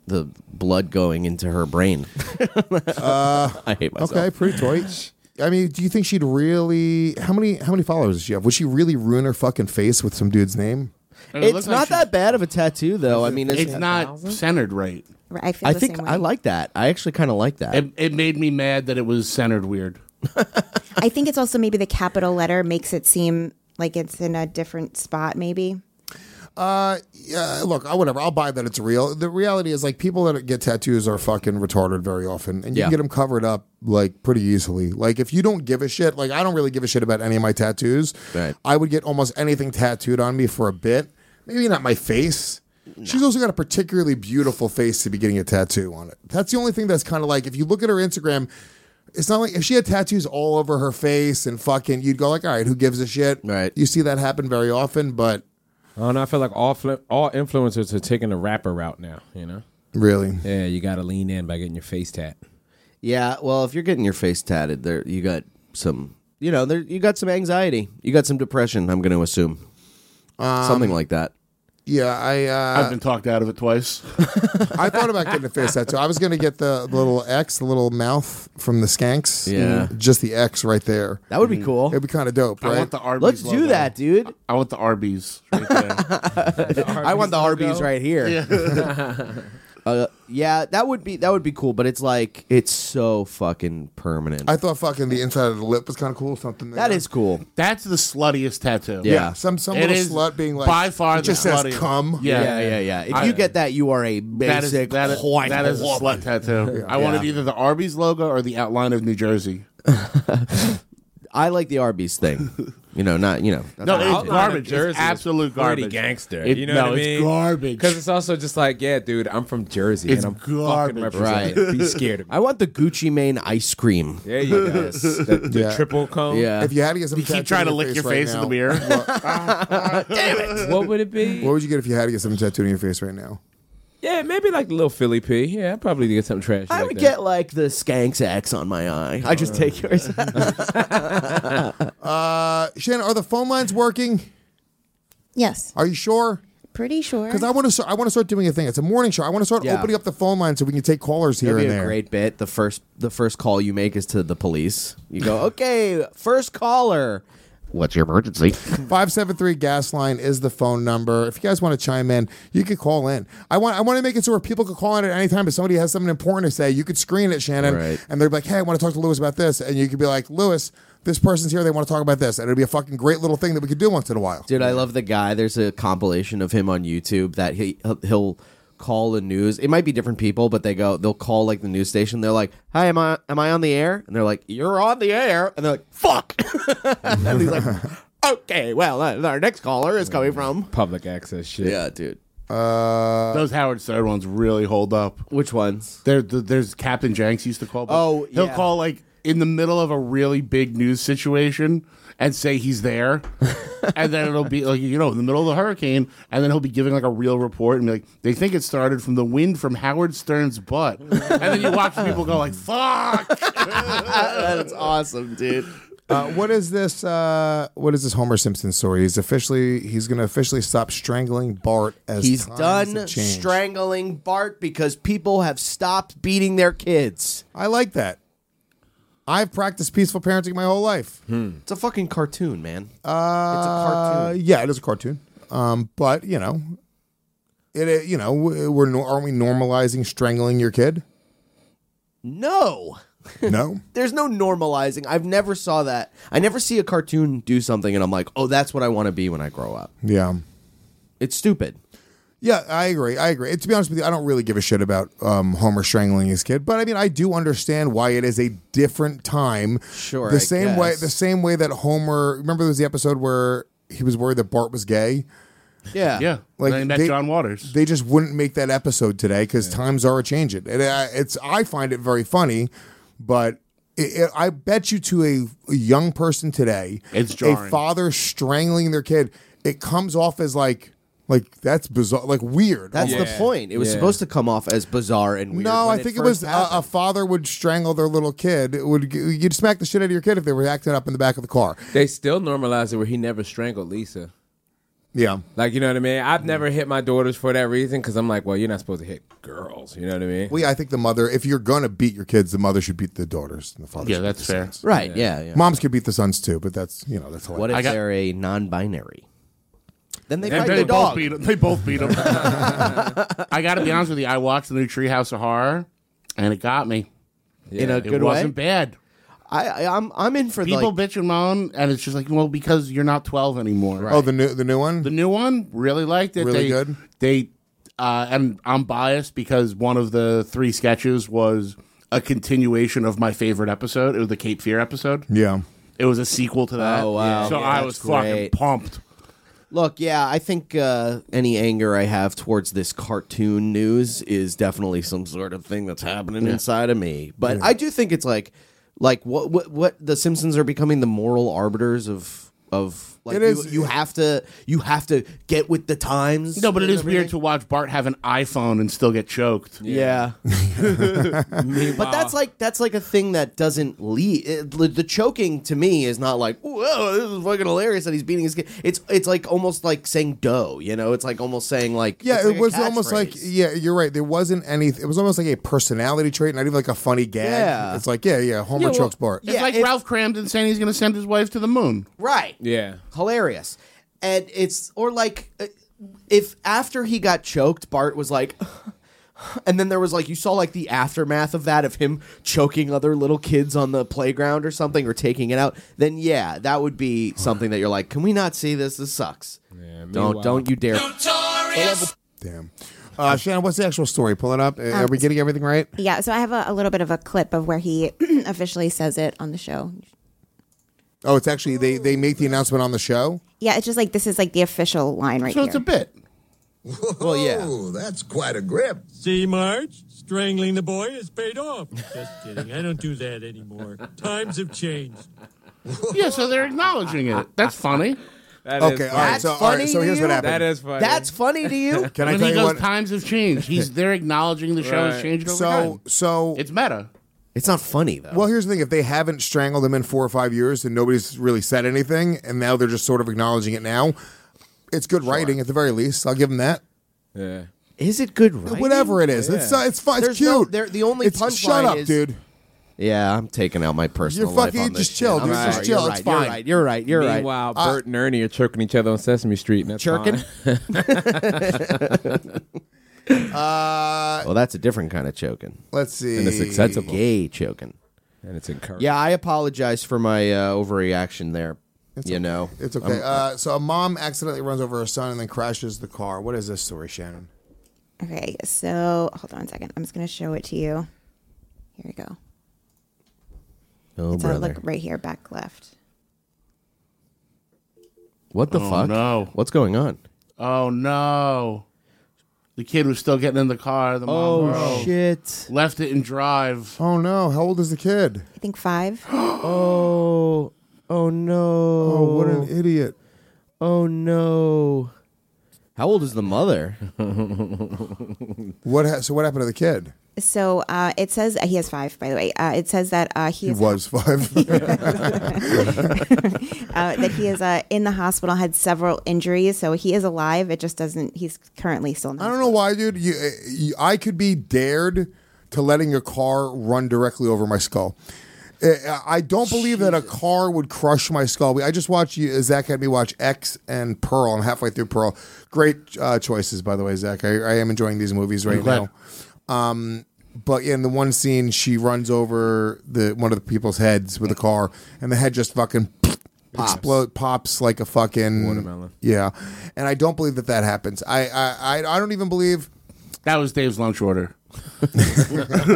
the blood going into her brain. I hate myself. Okay, pretty toy. I mean, do you think she'd really? How many followers does she have? Would she really ruin her fucking face with some dude's name? It's not that bad of a tattoo, though. I mean, It's not centered right. I feel I the think same way. I like that. I actually kind of like that. It made me mad that it was centered weird. I think it's also maybe the capital letter makes it seem like it's in a different spot, maybe. Yeah, look, whatever. I'll buy that it's real. The reality is, like, people that get tattoos are fucking retarded very often, and you can get them covered up like pretty easily. Like, if you don't give a shit, like I don't really give a shit about any of my tattoos. Right. I would get almost anything tattooed on me for a bit. Maybe not my face. No. She's also got a particularly beautiful face to be getting a tattoo on it. That's the only thing that's kind of like, if you look at her Instagram, it's not like if she had tattoos all over her face and fucking, you'd go like, all right, who gives a shit? Right. You see that happen very often, but I don't know. I feel like all influencers are taking the rapper route now. You know. Really? Yeah, you got to lean in by getting your face tat. Yeah, well, if you're getting your face tatted, there you got some, you got some anxiety, you got some depression. I'm going to assume something like that. Yeah, I've been talked out of it twice. I thought about getting a face tattoo. I was going to get the little X, the little mouth from the Skanks. Yeah. Just the X right there. That would be cool. It'd be kind of dope, right? I want the Arby's Let's logo. do that, dude. I want the Arby's right there. I want the Arby's right here. Yeah, that would be cool, but it's like it's so fucking permanent. I thought fucking the inside of the lip was kind of cool. Something there. That is cool. That's the sluttiest tattoo. Yeah. Some It little is slut being like, by far it the just says sluttiest. cum. Yeah. If you get that, you are a basic that is white that is a woman. slut tattoo. I wanted either the Arby's logo or the outline of New Jersey. I like the Arby's thing. No, it's garbage. Jersey It's absolute is pretty garbage. gangster. It- You know no, what I mean? it's garbage. Because it's also just like, yeah, dude, I'm from Jersey. It's and I'm garbage. fucking representing. Be scared of me. I want the Gucci Mane ice cream. There you go. The Yeah. triple cone. Yeah. If you had to get some You keep tattooed trying to on lick your right face in now, the mirror. What would it be? What would you get if you had to get something tattooed on your face right now? Yeah, maybe like the little Philly P. Yeah, I'd probably get something trashy I like would that. get like the Skanks X on my eye. I just take yours. Shannon, are the phone lines working? Yes, Are you sure? pretty sure. Because I want to start doing a thing. It's a morning show. I want to start Yeah. opening up the phone line so we can take callers here That'd be and a there. great bit. The first call you make is to the police. You go, okay, first caller. What's your emergency? 573 gas line is the phone number. If you guys want to chime in, you could call in. I want to make it so where people could call in at any time. If somebody has something important to say, you could screen it, Shannon, Right. and they're like, "Hey, I want to talk to Lewis about this," and you could be like, "Lewis, this person's here. They want to talk about this," and it'd be a fucking great little thing that we could do once in a while. Dude, I love the guy. There's a compilation of him on YouTube that he'll call the news. It might be different people, but they'll call like the news station. They're like, "Hi, am I on the air?" And they're like, "You're on the air." And they're like, "Fuck." And he's like, "Okay, well, our next caller is coming from." Public access shit. Yeah, dude. Those Howard Stern ones really hold up. Which ones? There's Captain Jenks used to call. Oh, he'll yeah. call like in the middle of a really big news situation and say he's there, and then it'll be like in the middle of the hurricane, and then he'll be giving like a real report and be like, they think it started from the wind from Howard Stern's butt, and then you watch people go like, "Fuck." That's awesome, dude. What is this? What is this Homer Simpson story? He's going to officially stop strangling Bart as He's times done have changed. strangling Bart because people have stopped beating their kids. I like that. I've practiced peaceful parenting my whole life. It's a fucking cartoon, man. It's a cartoon. Yeah, it is a cartoon. But aren't we normalizing strangling your kid? No. No. There's no normalizing. I've never saw that. I never see a cartoon do something and I'm like, oh, that's what I want to be when I grow up. Yeah. It's stupid. Yeah, I agree. To be honest with you, I don't really give a shit about Homer strangling his kid, but I mean, I do understand why it is a different time. Sure, the I same way that Homer. Remember, there was the episode where he was worried that Bart was gay. Yeah. Yeah, Like, like they met John Waters. They just wouldn't make that episode today because times are changing. I find it very funny, but I bet you to a young person today, It's a jarring. father strangling their kid, it comes off as like that's bizarre, like weird. That's almost. the point. It was supposed to come off as bizarre and weird. No, when I think it was a father would strangle their little kid. You'd smack the shit out of your kid if they were acting up in the back of the car. They still normalize it where he never strangled Lisa. Yeah. Like, you know what I mean? I've never hit my daughters for that reason because I'm like, well, you're not supposed to hit girls. You know what I mean? Well, yeah, I think the mother, if you're going to beat your kids, the mother should beat the daughters. And the father Yeah, should that's beat the fair. sons. Right, yeah. Moms could beat the sons too, but that's hilarious. What if they're a non-binary? Then they fight They the both dog. beat him. They both beat him. I got to be honest with you. I watched the new Treehouse of Horror, and it got me. In a It good way? wasn't bad. I'm in for People like... bitch and moan, and it's just like, well, because you're not 12 anymore. Oh, the new one? The new one, really liked it. Really good? And I'm biased because one of the 3 sketches was a continuation of my favorite episode. It was the Cape Fear episode. Yeah. It was a sequel to that. Oh, wow. So Yeah, I that's was fucking great. pumped. Look, yeah, I think any anger I have towards this cartoon news is definitely some sort of thing that's happening inside of me. But I do think it's like what the Simpsons are becoming the moral arbiters of like It is- you have to get with the times. No, but it You is know what I weird mean? to watch Bart have an iPhone and still get choked. Yeah. But that's like a thing that doesn't lead. The choking to me is not like, whoa, this is fucking hilarious that he's beating his kid. It's like almost like saying dough, you know? It's like almost saying like, Yeah, it's it like a was almost like, catchphrase. yeah, you're right. There wasn't any, it was almost like a personality trait, not even like a funny gag. Yeah. It's like, Homer chokes Bart. It's Yeah, like if- Ralph Cramden saying he's going to send his wife to the moon. Right. Yeah. Hilarious. And it's, or like, if after he got choked, Bart was like, and then there was like, you saw like the aftermath of that, of him choking other little kids on the playground or something, or taking it out, then yeah, that would be something that you're like, can we not see this? This sucks. Yeah, Don't you dare. Damn. Shannon, what's the actual story? Pull it up. Are we getting everything right? Yeah, so I have a little bit of a clip of where he officially says it on the show. Oh, it's actually, they make the announcement on the show? Yeah, it's just like this is like the official line right So here. it's a bit. Well, yeah. Oh, that's quite a grip. See, Marge? Strangling the boy has paid off. Just kidding. I don't do that anymore. Times have changed. Yeah, so they're acknowledging it. That's funny. That Okay, is all right. That's So, all funny right, so to here's you? what happened. That is funny. That's funny to you? Can I When tell he you goes, what? times have changed. They're acknowledging the show has Right. changed over time. So It's meta. It's not funny though. well, here's the thing: if they haven't strangled him in 4 or 5 years, and nobody's really said anything, and now they're just sort of acknowledging it now, it's good writing at the very least. I'll give them that. Yeah. Is it good writing? Whatever it is, it's fun. It's There's no- cute. the only It's- shut punchline up, is- dude. Yeah, I'm taking out my personal You're life fucking- on this just chill, shit. dude. I'm Just sorry. chill. You're It's right. fine. You're right. You're right. Meanwhile, Bert and Ernie are choking each other on Sesame Street, and that's Chirking? fine. Well, that's a different kind of choking. Let's see. And it's acceptable. Gay choking. And it's encouraged. Yeah, I apologize for my overreaction there. It's you okay. know, It's okay. So a mom accidentally runs over her son and then crashes the car. What is this story, Shannon? Okay, so hold on a second. I'm just going to show it to you. Here we go. Oh, It's brother. look right here, back left. What the Oh, fuck? no. What's going on? Oh, no. The kid was still getting in the car. The mom Oh, shit. left it in drive. Oh no! How old is the kid? I think 5. Oh no. Oh, what an idiot! Oh no. How old is the mother? So what happened to the kid? So it says he has 5, by the way. It says that He was 5. that he is in the hospital, had several injuries, so he is alive. It just doesn't. He's currently still in the I don't know why, dude. I could be dared to letting a car run directly over my skull. I don't believe that a car would crush my skull. I just watched Zach had me watch X and Pearl. I'm halfway through Pearl. Great choices, by the way, Zach. I am enjoying these movies right now. But yeah, in the one scene, she runs over one of the people's heads with a car, and the head just fucking pops like a fucking watermelon. Yeah, and I don't believe that happens. I don't even believe. That was Dave's lunch order. He's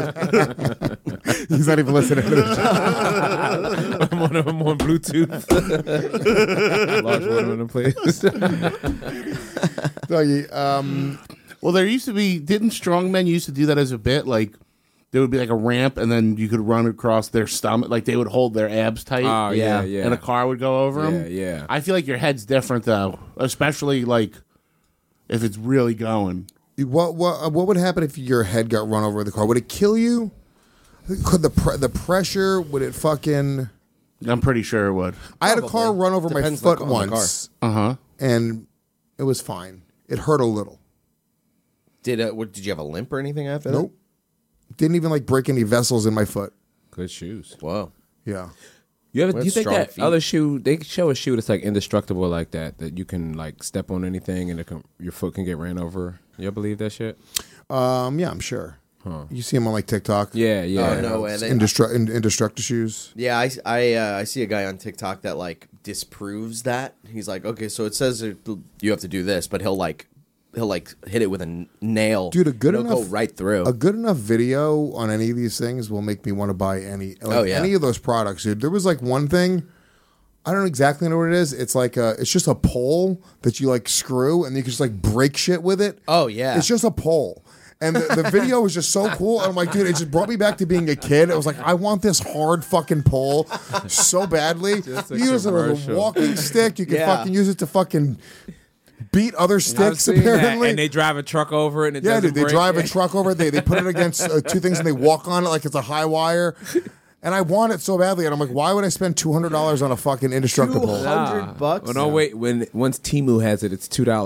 not even listening to the show. I'm on Bluetooth. Large watermelon, please. Doggy, Well, there used to be, didn't strongmen used to do that as a bit? Like, there would be like a ramp, and then you could run across their stomach. Like, they would hold their abs tight. Oh, yeah. And a car would go over them. Yeah. I feel like your head's different, though. Especially, like, if it's really going. what would happen if your head got run over with the car? Would it kill you? Could the pressure? Would it fucking? I'm pretty sure it would. I had a car run over Depends my foot on the car. once, Uh-huh. and It was fine. It hurt a little. Did you have a limp or anything after that? Nope. Didn't even like break any vessels in my foot. Good shoes. Whoa. Yeah. You We have think strong that feet. other shoe? They show a shoe that's like indestructible like that you can like step on anything and your foot can get ran over. You ever believe that shit? Yeah, I'm sure. You see them on like TikTok. Yeah. Oh, no way. Indestructible shoes. Yeah, I see a guy on TikTok that like disproves that. He's like, okay, so it says you have to do this, but he'll hit it with a nail. Dude, it'll go right through. A good enough video on any of these things will make me want to buy any of those products, dude. There was like one thing, I don't exactly know what it is. It's like it's just a pole that you like screw and you can just like break shit with it. Oh yeah. It's just a pole. And the video was just so cool. And I'm like, dude, it just brought me back to being a kid. I was like, I want this hard fucking pole so badly. Just a You use it as a commercial. walking stick. You can fucking use it to fucking beat other I've sticks, seen that. apparently. And they drive a truck over it. And it Yeah, doesn't dude, they break. drive a truck over it. They put it against two things and they walk on it like it's a high wire. And I want it so badly. And I'm like, why would I spend $200 on a fucking indestructible? $200. Well, no, wait. Once Temu has it, it's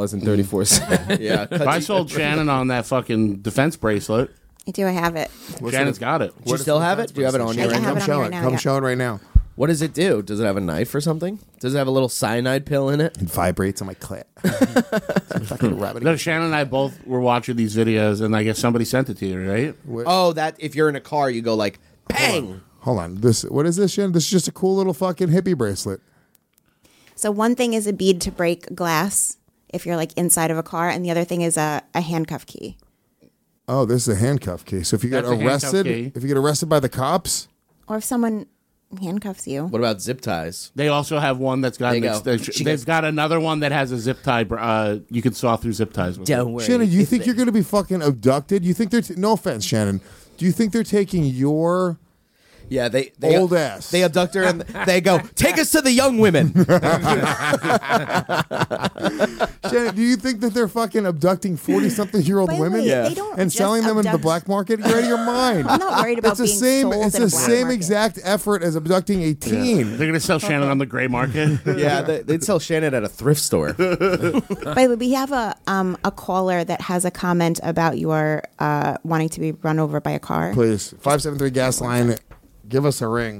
$2.34. Yeah. I sold Shannon on that fucking defense bracelet. I do. I have it. Shannon's got it. Do you still have it? Do you have it on you I right have now? it on here right now, Come yeah. show it right now. What does it do? Does it have a knife or something? Does it have a little cyanide pill in it? It vibrates on my clit. Fucking rabbit. No, Shannon and I both were watching these videos, and I guess somebody sent it to you, right? Oh, that if you're in a car, you go like, bang. Hold on. What is this, Shannon? This is just a cool little fucking hippie bracelet. So one thing is a bead to break glass if you're like inside of a car, and the other thing is a handcuff key. Oh, this is a handcuff key. So if you get That's a handcuff arrested, key. if you get arrested by the cops, Or if someone handcuffs you. What about zip ties? They also have one that's got There an you go. extension. She They've goes- got another one that has a zip tie. You can saw through zip ties with. Don't worry. Shannon, you think you're going to be fucking abducted? You think they're no offense, Shannon? Do you think they're taking your Yeah, they old ass? They abduct her and they go, take us to the young women. Shannon, do you think that they're fucking abducting 40-something-year-old By the women way, they don't and just selling them into the abduct- black market? You're out of your mind. I'm not worried about It's the being same. sold It's in a the black same market. exact effort as abducting a teen. They're gonna sell Shannon on the gray market. Yeah, they'd sell Shannon at a thrift store. By the way, we have a caller that has a comment about your wanting to be run over by a car. Please, 573 gas line. Give us a ring.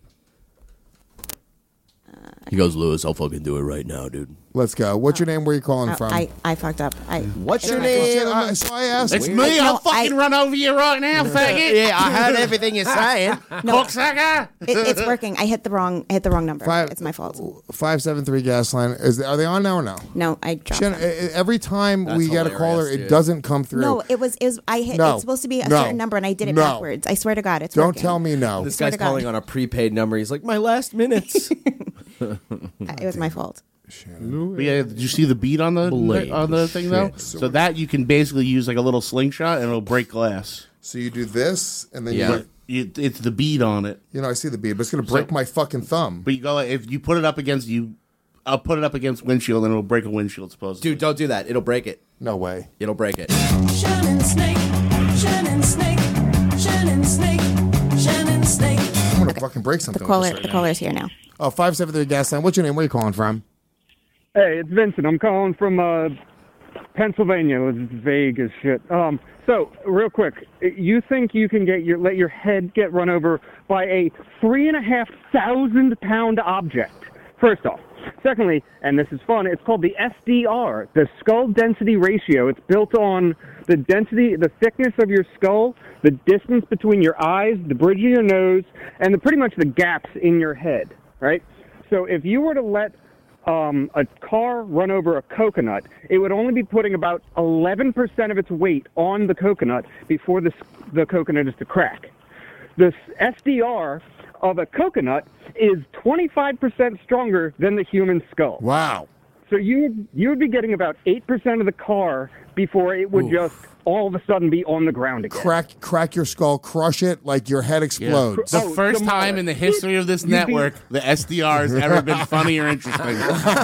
He goes, Lewis, I'll fucking do it right now, dude. Let's go. What's your name? Where are you calling Oh, from? I fucked up. What's your Shit, name? so I asked. It's me. I'll fucking run over you right now, faggot. Yeah, I heard everything you're saying. Cocksucker. It's working. I hit the wrong number. It's my fault. 573 gas line. Are they on now or no? No, I dropped Shannon, it. every time we get a caller, hilarious, it dude. doesn't come through. No, it was. I hit. No. It's supposed to be a No. certain number, and I did it No. backwards. I swear to God, it's Don't working. tell me no. This Swear guy's to God. calling on a prepaid number. He's like, my last minutes. It was my fault. But yeah, did you see the bead on the thing though? So that you can basically use like a little slingshot and it'll break glass. So you do this, and then Yeah. It's the bead on it. I see the bead, but it's gonna break my fucking thumb. But you go like, if you put it up against I'll put it up against windshield and it'll break a windshield. Supposedly, Dude, don't do that. It'll break it. No way. It'll break it. Shannon Snake, Shannon Snake, Shannon Snake, Shannon Snake. I'm gonna fucking break something. The with this caller. right The now. caller's here now. Oh, 573 gas line. What's your name? Where are you calling from? Hey, it's Vincent. I'm calling from Pennsylvania. It's vague as shit. So, real quick, you think you can let your head get run over by a 3,500 pound object? First off. Secondly, and this is fun, it's called the SDR, the skull density ratio. It's built on the density, the thickness of your skull, the distance between your eyes, the bridge of your nose, and pretty much the gaps in your head, right? So if you were to let a car run over a coconut, it would only be putting about 11% of its weight on the coconut before the coconut is to crack. The SDR of a coconut is 25% stronger than the human skull. Wow. So you would be getting about 8% of the car before it would just all of a sudden be on the ground again. Crack your skull, crush it like your head explodes. The first time in the history of this network the SDR has ever been funny or interesting.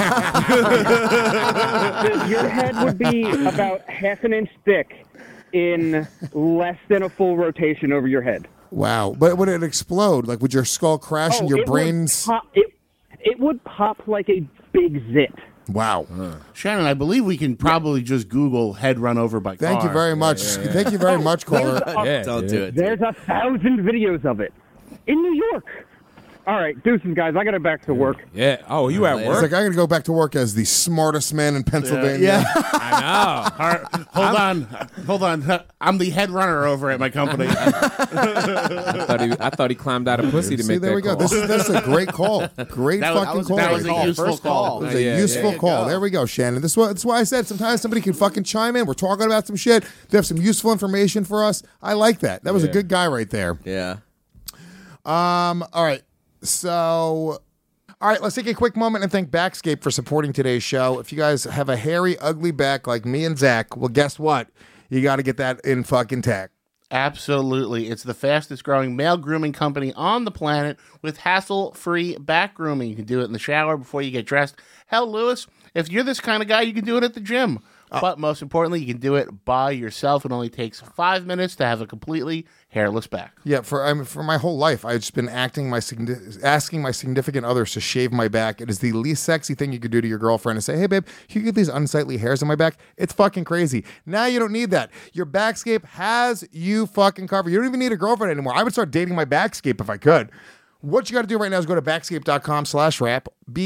Your head would be about half an inch thick in less than a full rotation over your head. Wow. But would it explode? Like, would your skull crash and your it brains... It would pop like a big zit. Wow. Shannon, I believe we can probably just Google head run over by car. Thank you very much. Thank you very much, caller. Don't do it. There's 1,000 videos of it in New York. All right, deuces, guys. I got to back to work. Yeah. Oh, you at It's work? like I got to go back to work as the smartest man in Pennsylvania. I know. Hold on. I'm the head runner over at my company. I thought he climbed out of pussy to See, make there that we go. call. That's a great call. Great fucking call. That was a useful call. It was a useful call. There we go, Shannon. That's why I said sometimes somebody can fucking chime in. We're talking about some shit. They have some useful information for us. I like that. That was a good guy right there. Yeah. All right. So, all right, let's take a quick moment and thank Backscape for supporting today's show. If you guys have a hairy, ugly back like me and Zach, well, guess what? You got to get that in fucking tech. Absolutely. It's the fastest growing male grooming company on the planet with hassle-free back grooming. You can do it in the shower before you get dressed. Hell, Lewis, if you're this kind of guy, you can do it at the gym. But most importantly, you can do it by yourself. It only takes 5 minutes to have a completely hairless back. Yeah, for my whole life, I've just been asking my significant others to shave my back. It is the least sexy thing you could do to your girlfriend and say, hey, babe, can you get these unsightly hairs on my back? It's fucking crazy. Now you don't need that. Your Backscape has you fucking covered. You don't even need a girlfriend anymore. I would start dating my Backscape if I could. What you got to do right now is go to backscape.com/rap,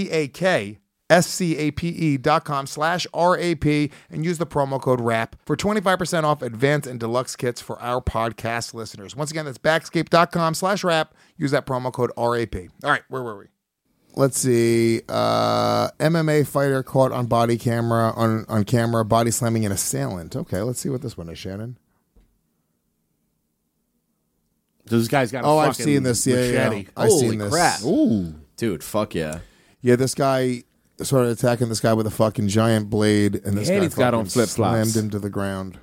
BAKSCAPE.com/RAP, and use the promo code RAP for 25% off advanced and deluxe kits for our podcast listeners. Once again, that's backscape.com/RAP. Use that promo code RAP. All right, where were we? Let's see. MMA fighter caught on body camera, on camera, body slamming an assailant. Okay, let's see what this one is, Shannon. This guy's got a I've fucking seen this. Yeah, machete. I've Holy seen this. crap. Ooh. Dude, fuck yeah. Yeah, this guy started attacking this guy with a fucking giant blade, and this And guy he's got on fucking flip-flops. slammed him to the ground.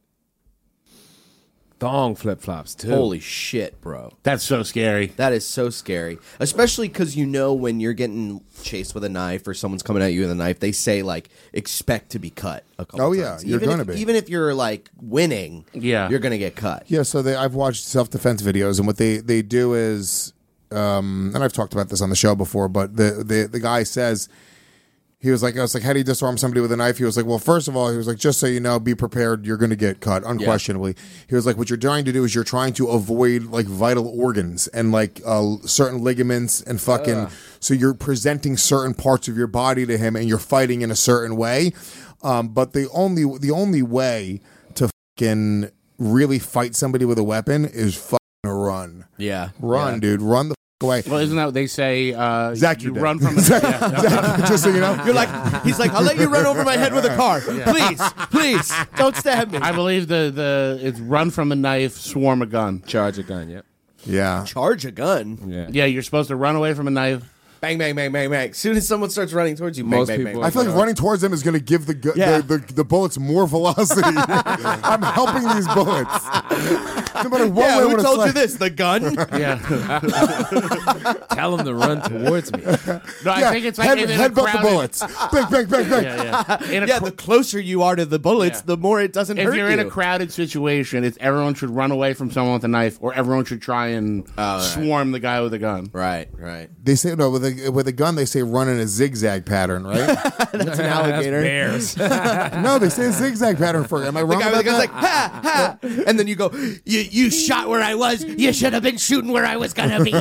Thong flip-flops, too. Holy shit, bro. That's so scary. That is so scary. Especially because you know when you're getting chased with a knife or someone's coming at you with a knife, they say, like, expect to be cut a couple Oh, yeah, times. you're gonna be. Even if you're, like, winning, Yeah. you're going to get cut. Yeah, so I've watched self-defense videos, and what they do is, and I've talked about this on the show before, but the guy says, I was like, how do you disarm somebody with a knife? He was like, well, first of all, he was like, just so you know, be prepared, you're going to get cut, unquestionably. Yeah. He was like, what you're trying to do is you're trying to avoid, like, vital organs and, like, certain ligaments and fucking, so you're presenting certain parts of your body to him and you're fighting in a certain way. But the only way to fucking really fight somebody with a weapon is fucking run. Yeah. Run, dude. Run the away. Well, isn't that what they say? Zach, you you're run dead. from Zach, just so you know. You're like, he's like, I'll let you run over my head with a car. Please, don't stab me. I believe it's run from a knife, swarm a gun. Charge a gun, yep. Yeah. Charge a gun. Yeah. Yeah, you're supposed to run away from a knife. Bang, bang, bang, bang, bang. As soon as someone starts running towards you, Most bang, bang, people bang. I feel like running towards them is going to give the bullets more velocity. I'm helping these bullets. No matter what Yeah, way I who wanna told you slide- this? The gun? Yeah. Tell him to run towards me. No, I think it's like in a headbutt the crowded- bullets. Bang, bang, bang, bang. Yeah. In a Yeah, the closer you are to the bullets, Yeah. the more it doesn't If hurt you're you. in a crowded situation, it's everyone should run away from someone with a knife, or everyone should try and swarm the guy with a gun. Right. They say no with a gun. They say run in a zigzag pattern, right? That's an alligator. Bears. No, they say a zigzag pattern for. Am I The wrong guy with about the gun's that? like, ha, ha. And then you go, you shot where I was. You should have been shooting where I was going to be.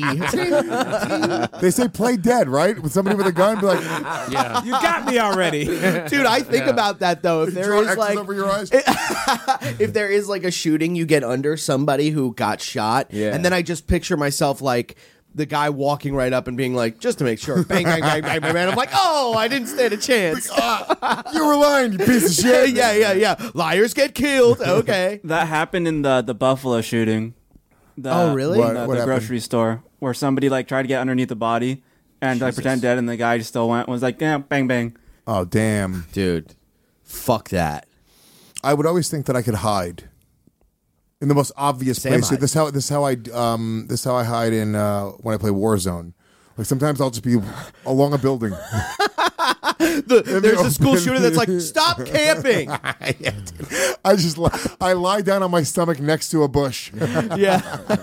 They say play dead, right? With somebody with a gun, be like, Yeah. You got me already. Dude, I think about that, though. If there draw is X's like, over your eyes. if there is like a shooting, you get under somebody who got shot. Yeah. And then I just picture myself like, the guy walking right up and being like, just to make sure, bang, bang, bang, bang, bang, bang. I'm like, oh, I didn't stand a chance. You were lying, you piece of shit. yeah. Liars get killed. Okay. That happened in the Buffalo shooting. Oh, really? What The happened? grocery store where somebody like tried to get underneath the body and like pretend dead, and the guy just still was like, yeah, bang bang. Oh damn, Dude, fuck that. I would always think that I could hide in the most obvious Sam place. hide. This is how I hide in when I play Warzone. Like sometimes I'll just be along a building. There's a school shooter that's like, stop camping. I lie down on my stomach next to a bush. Yeah.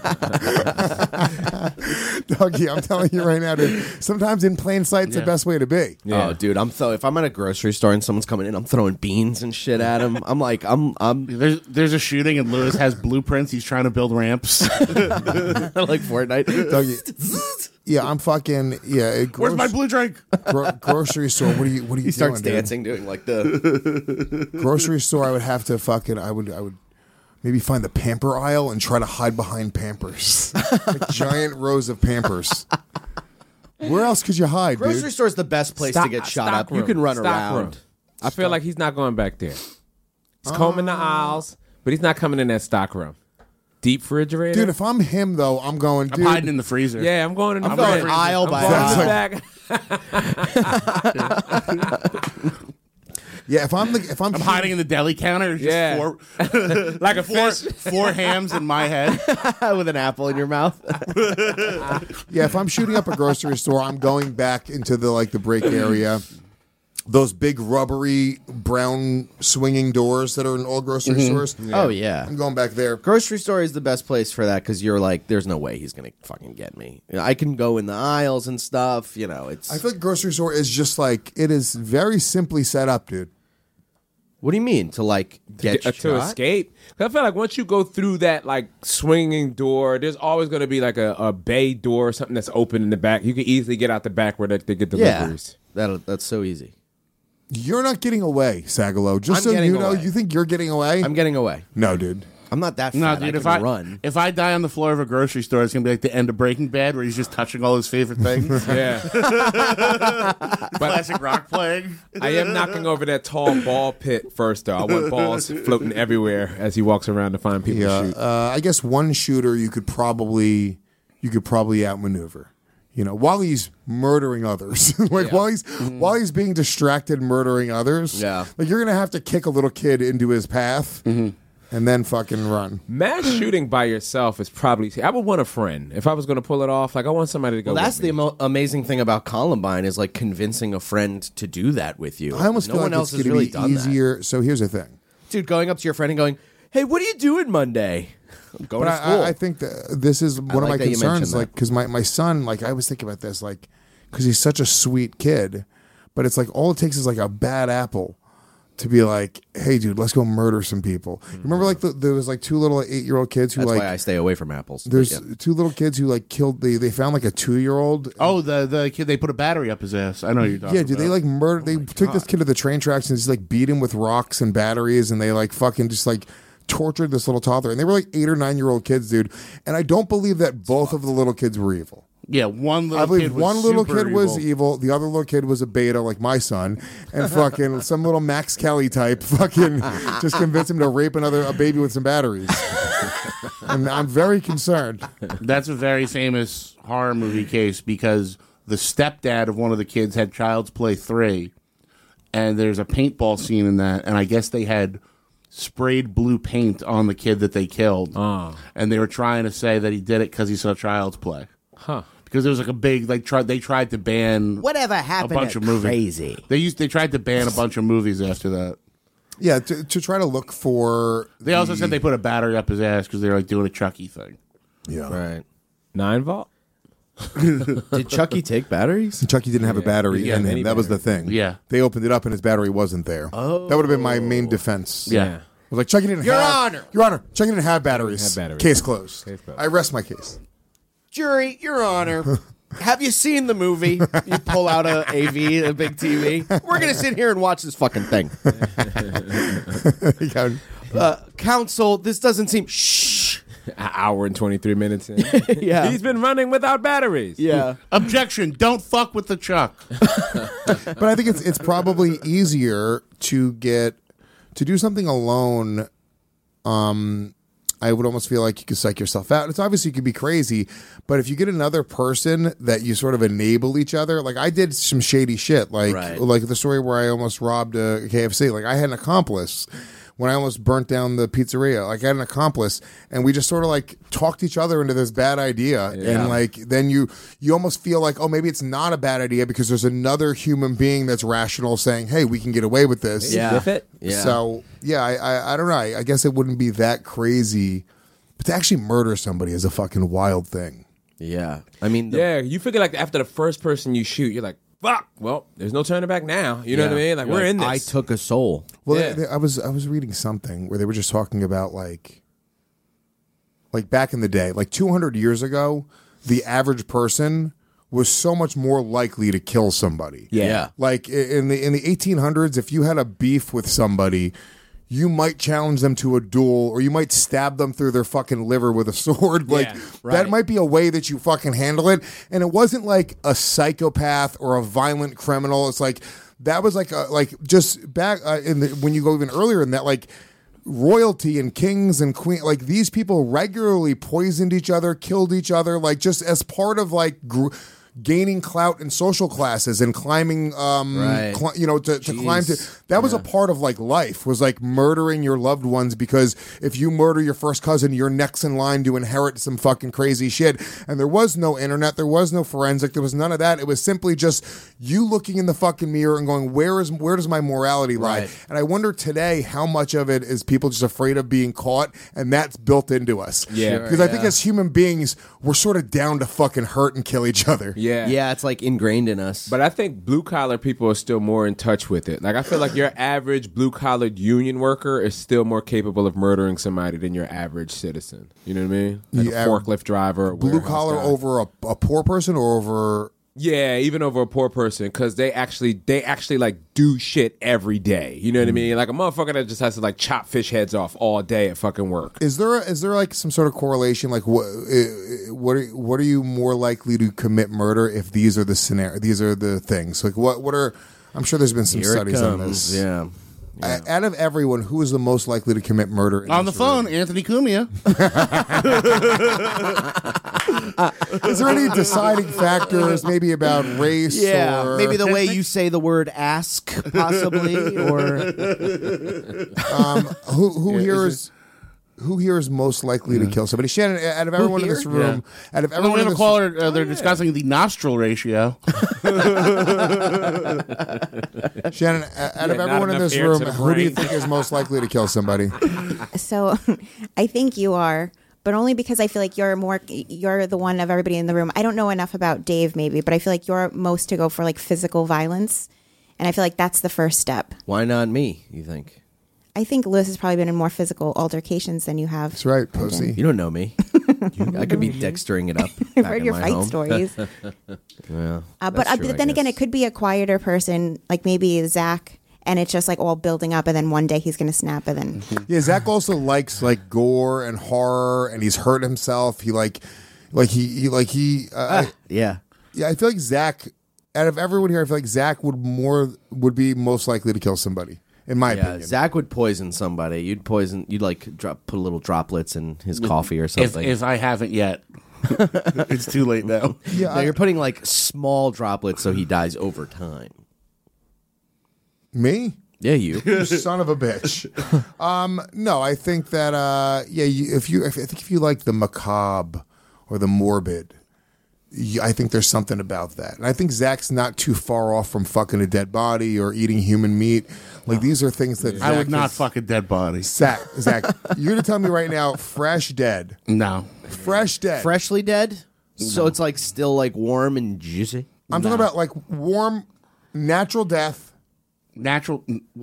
Doggy, I'm telling you right now, dude. Sometimes in plain sight's the best way to be. Oh, dude, if I'm at a grocery store and someone's coming in, I'm throwing beans and shit at him. I'm like, There's a shooting and Lewis has blueprints. He's trying to build ramps. like Fortnite. Doggy. Yeah, I'm fucking Where's my blue drink? Grocery store. What are you? He starts doing, dancing, doing like the grocery store. I would have to fucking. I would maybe find the pamper aisle and try to hide behind Pampers, like giant rows of Pampers. Where else could you hide? Grocery dude? store is the best place to get shot up. You can run around. Room. I feel like he's not going back there. He's combing the aisles, but he's not coming in that stock room. Deep refrigerator, dude. If I'm him though, I'm going. I'm hiding in the freezer. Yeah, I'm going in the going aisle by aisle. Yeah, if I'm hiding in the deli counter. Just like a fish. Four hams in my head with an apple in your mouth. Yeah, if I'm shooting up a grocery store, I'm going back into the break area. Those big rubbery brown swinging doors that are in all grocery stores. Yeah. Oh yeah, I'm going back there. Grocery store is the best place for that because you're like, there's no way he's gonna fucking get me. I can go in the aisles and stuff. It's. I feel like grocery store is just like it is very simply set up, dude. What do you mean to get shot? To escape? I feel like once you go through that swinging door, there's always going to be a bay door or something that's open in the back. You can easily get out the back where they get deliveries. Yeah, that's so easy. You're not getting away, Sagalo. Just so you know, you think you're getting away? I'm getting away. No, dude. I'm not that fat. No, dude. If I die on the floor of a grocery store, it's gonna be like the end of Breaking Bad, where he's just touching all his favorite things. Yeah. Classic rock playing. I am knocking over that tall ball pit first, though. I want balls floating everywhere as he walks around to find people to shoot. I guess one shooter you could probably outmaneuver. While he's murdering others, while he's being distracted, murdering others. Yeah, you're gonna have to kick a little kid into his path. And then fucking run. Mass shooting by yourself is probably. I would want a friend if I was going to pull it off. I want somebody to go. Well, that's with me. the amazing thing about Columbine is convincing a friend to do that with you. I almost no feel one like else it's has going to really be done easier. So here's the thing, dude. Going up to your friend and going, "Hey, what are you doing Monday?" I'm going to school. I think that this is one of my concerns. Because my son, I was thinking about this, because he's such a sweet kid, but it's all it takes is a bad apple to be like, hey, dude, let's go murder some people. Remember, there was two little 8-year-old kids who That's why I stay away from apples. There's two little kids who killed. They found a 2-year-old. Oh, the kid they put a battery up his ass. I know you're talking. Yeah, dude, about. they murdered. They took this kid to the train tracks and just beat him with rocks and batteries, and they fucking just tortured this little toddler. And they were 8 or 9-year-old kids, dude. And I don't believe that both of the little kids were evil. Yeah, one little I believe kid was one little super kid was evil. The other little kid was a beta, like my son, and fucking some little Max Kelly type fucking just convinced him to rape a baby with some batteries. And I'm very concerned. That's a very famous horror movie case because the stepdad of one of the kids had Child's Play 3, and there's a paintball scene in that, and I guess they had sprayed blue paint on the kid that they killed, and they were trying to say that he did it because he saw Child's Play. Huh. Because there was a big they tried to ban whatever happened a bunch of movies. Crazy. They tried to ban a bunch of movies after that. Yeah, to try to look for. They also said they put a battery up his ass because they were doing a Chucky thing. Yeah, right. 9-volt. Did Chucky take batteries? Chucky didn't have a battery in him. That was the thing. Yeah, they opened it up and his battery wasn't there. Oh, that would have been my main defense. Yeah. I was like, Chucky didn't Your have. Honor. Your Honor. Chucky didn't have batteries. Case closed. I rest my case. Jury, Your Honor. Have you seen the movie? You pull out a big TV. We're going to sit here and watch this fucking thing. Counsel, this doesn't seem... Shh. An hour and 23 minutes in. Yeah. He's been running without batteries. Yeah. Objection. Don't fuck with the Chuck. But I think it's probably easier to do something alone. I would almost feel like you could psych yourself out. It's obviously you could be crazy, but if you get another person that you sort of enable each other, I did some shady shit, like the story where I almost robbed a KFC. I had an accomplice. when I almost burnt down the pizzeria. Like I had an accomplice, and we just sort of like talked each other into this bad idea, and like then you almost feel like, oh, maybe it's not a bad idea because there's another human being that's rational saying, hey, we can get away with this. Yeah. So I don't know. I guess it wouldn't be that crazy, but to actually murder somebody is a fucking wild thing. Yeah, I mean, you figure like after the first person you shoot, you're like, fuck. Well, there's no turning back now. You know what I mean? Like, You're we're in this. I took a soul. Well, I was reading something where they were just talking about like back in the day, like 200 years ago, the average person was so much more likely to kill somebody. Yeah. Like in the 1800s, if you had a beef with somebody, you might challenge them to a duel, or you might stab them through their fucking liver with a sword. Like that might be a way that you fucking handle it. And it wasn't like a psychopath or a violent criminal. It's like that was like just back when you go even earlier in that, like royalty and kings and queen, like these people regularly poisoned each other, killed each other, like just as part of like gaining clout in social classes and climbing, to climb to. That was a part of like life, was like murdering your loved ones, because if you murder your first cousin, you're next in line to inherit some fucking crazy shit. And there was no internet, there was no forensic, there was none of that. It was simply just you looking in the fucking mirror and going, where does my morality lie? Right. And I wonder today how much of it is people just afraid of being caught, and that's built into us. Yeah. Because I think as human beings, we're sort of down to fucking hurt and kill each other. Yeah, it's like ingrained in us. But I think blue collar people are still more in touch with it. Like I feel like your average blue collared union worker is still more capable of murdering somebody than your average citizen. You know what I mean? Like a forklift driver, blue collar over a poor person, or over. Yeah, even over a poor person, because they actually like do shit every day. You know what I mean? Like a motherfucker that just has to like chop fish heads off all day at fucking work. Is there like some sort of correlation? Like what are you more likely to commit murder if these are the scenario? These are the things. Like what are? I'm sure there's been some studies on this. Yeah. Out of everyone, who is the most likely to commit murder? On the phone, Anthony Cumia. Is there any deciding factors, maybe about race? Yeah, or maybe the way you say the word "ask," possibly, or who here is most likely to kill somebody? Shannon, out of everyone in this room, out of everyone in this caller, they're discussing the nostril ratio. Shannon, out of everyone in this room, who do you think is most likely to kill somebody? So I think you are, but only because I feel like you're the one of everybody in the room. I don't know enough about Dave, maybe, but I feel like you're most to go for like physical violence. And I feel like that's the first step. Why not me, you think? I think Lewis has probably been in more physical altercations than you have. That's right, Pussy. You don't know me. I could be dextering it up. I've heard your fight stories. Yeah, but then again, it could be a quieter person, like maybe Zach, and it's just like all building up, and then one day he's going to snap, and then... Yeah, Zach also likes like gore and horror, and he's hurt himself. Yeah. Yeah, I feel like Zach, out of everyone here, I feel like Zach would be most likely to kill somebody. In my opinion, Zach would poison somebody. You'd put a little droplets in his coffee or something. If I haven't yet, it's too late now. Yeah, you're putting like small droplets so he dies over time. Me? Yeah, you. You son of a bitch. No, I think that if you like the macabre or the morbid, I think there's something about that. And I think Zach's not too far off from fucking a dead body or eating human meat. Like, these are things that I would not fuck a dead body. Zach, you're going to tell me right now, fresh dead. No. Fresh dead. Freshly dead? No. So it's like still like warm and juicy? I'm talking about like warm, natural death. No.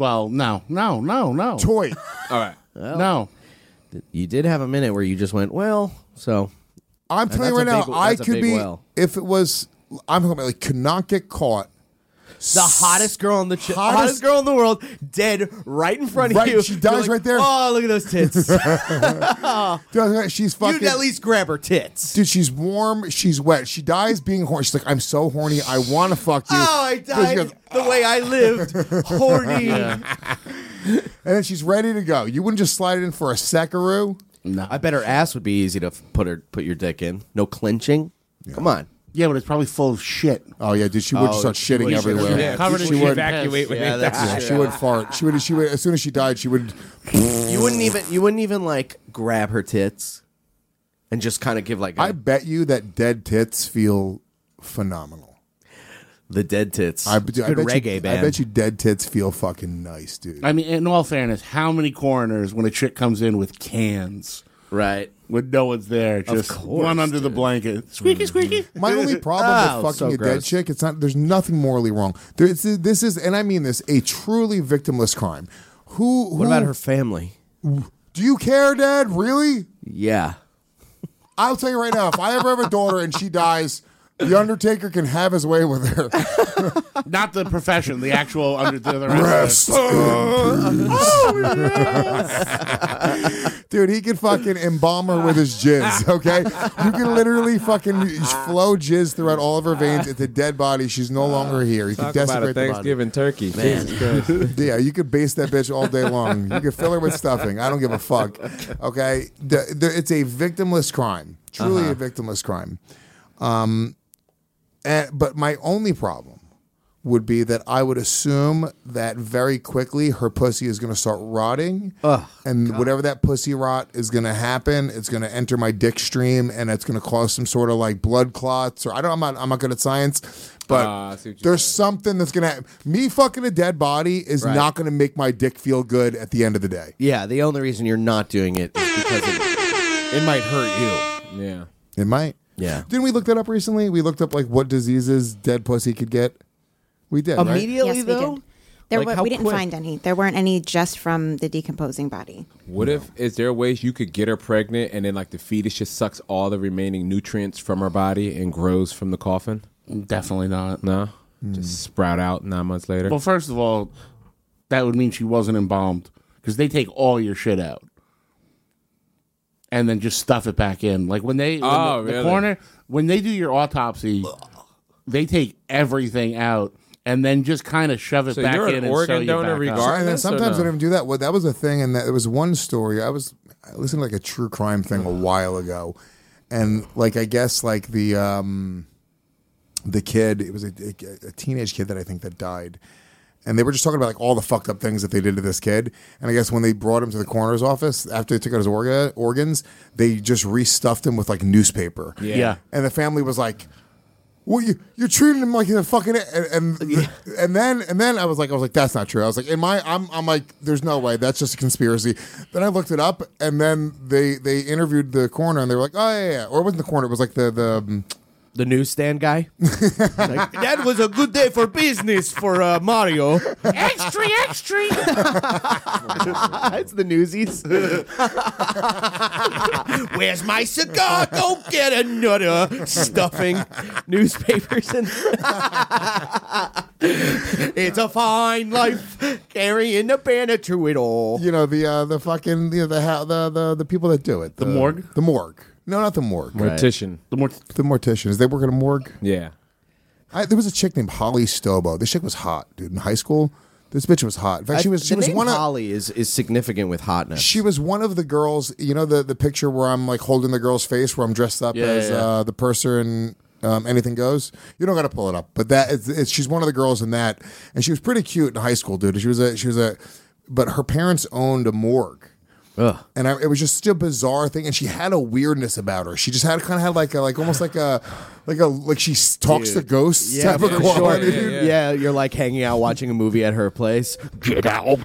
Toy. All right. Well, no. You did have a minute where you just went, so... I'm telling you right now, I could be, if it was, I'm talking about like, could not get caught. The hottest girl in the hottest girl in the world, dead right in front of you. She dies right there. Oh, look at those tits. She's fucking. You'd at least grab her tits. Dude, she's warm. She's wet. She dies being horny. She's like, I'm so horny. I want to fuck you. Oh, I died the way I lived. Horny. Yeah. And then she's ready to go. You wouldn't just slide it in for a seckaroo? No. I bet her ass would be easy to put your dick in. No clenching. Yeah. Come on. Yeah, but it's probably full of shit. Oh yeah, dude, she would start shitting everywhere. Yeah, covered in she shit would evacuate when Yeah, they that's die. true. She would fart. She would. As soon as she died, she would. You wouldn't even like grab her tits and just kind of give like I bet you that dead tits feel phenomenal. the dead tits. I Good bet reggae you, band. I bet you dead tits feel fucking nice, dude. I mean, in all fairness, how many coroners when a chick comes in with cans, right? When no one's there, just course, one under the blanket, squeaky, squeaky. My only problem with fucking a dead chick, it's not. There's nothing morally wrong. This is, and I mean this, a truly victimless crime. What about her family? Do you care, Dad? Really? Yeah. I'll tell you right now, if I ever have a daughter and she dies, the Undertaker can have his way with her. Not the profession, the actual the Rest. Dude, he can fucking embalm her with his jizz, okay? You can literally fucking flow jizz throughout all of her veins. It's a dead body. She's no longer here. You can Talk about desecrate a the body. Thanksgiving turkey. Jesus Christ. Yeah, you could base that bitch all day long. You could fill her with stuffing. I don't give a fuck. Okay? It's a victimless crime. Truly a victimless crime. But my only problem would be that I would assume that very quickly her pussy is going to start rotting, and whatever that pussy rot is going to happen, it's going to enter my dick stream, and it's going to cause some sort of like blood clots. Or I'm not good at science, but there's something that's going to me fucking a dead body is not going to make my dick feel good at the end of the day. Yeah, the only reason you're not doing it is because it might hurt you. Yeah, it might. Yeah. Didn't we look that up recently? We looked up like what diseases dead pussy could get. We did immediately Yes, though. we did. There Like, were, how we didn't quick? find any. There weren't any just from the decomposing body. What if is there ways you could get her pregnant and then like the fetus just sucks all the remaining nutrients from her body and grows from the coffin? Definitely not. No, just sprout out 9 months later. Well, first of all, that would mean she wasn't embalmed because they take all your shit out and then just stuff it back in. Like when the really? coroner, when they do your autopsy, they take everything out and then just kind of shove it So back you're in an and organ sew you donor back up. regardless? And then or sometimes no? they don't even do that. Well, that was a thing, and there was one story. I listened to like a true crime thing a while ago, and like I guess like the kid, it was a teenage kid that I think that died, and they were just talking about like all the fucked up things that they did to this kid. And I guess when they brought him to the coroner's office after they took out his organs, they just restuffed him with like newspaper. Yeah. And the family was like, well, you're treating him like he's a fucking and then I was like that's not true. I was like, I'm like, there's no way, that's just a conspiracy. Then I looked it up, and then they interviewed the coroner, and they were like, oh yeah, or it wasn't the coroner, it was like the newsstand guy. Like, that was a good day for business for Mario. Extra, extra. It's the Newsies. Where's my cigar? Go get another stuffing newspapers. And it's a fine life carrying the banner through it all. you know the fucking the people that do it, The morgue? the morgue. No, not the morgue. Mortician. The more The morticians. They work at a morgue. Yeah. There was a chick named Holly Stobo. This chick was hot, dude. In high school, this bitch was hot. In fact, she was the name one of Holly is significant with hotness. she was one of the girls. You know the picture where I'm like holding the girl's face, where I'm dressed up as the purser in Anything Goes. You don't got to pull it up, but she's one of the girls in that, and she was pretty cute in high school, dude. She was a, but her parents owned a morgue. Ugh. And it was just such a bizarre thing, and she had a weirdness about her. She just had like almost like she talks to ghosts type of quality. Sure. Yeah, you're like hanging out watching a movie at her place. Get out.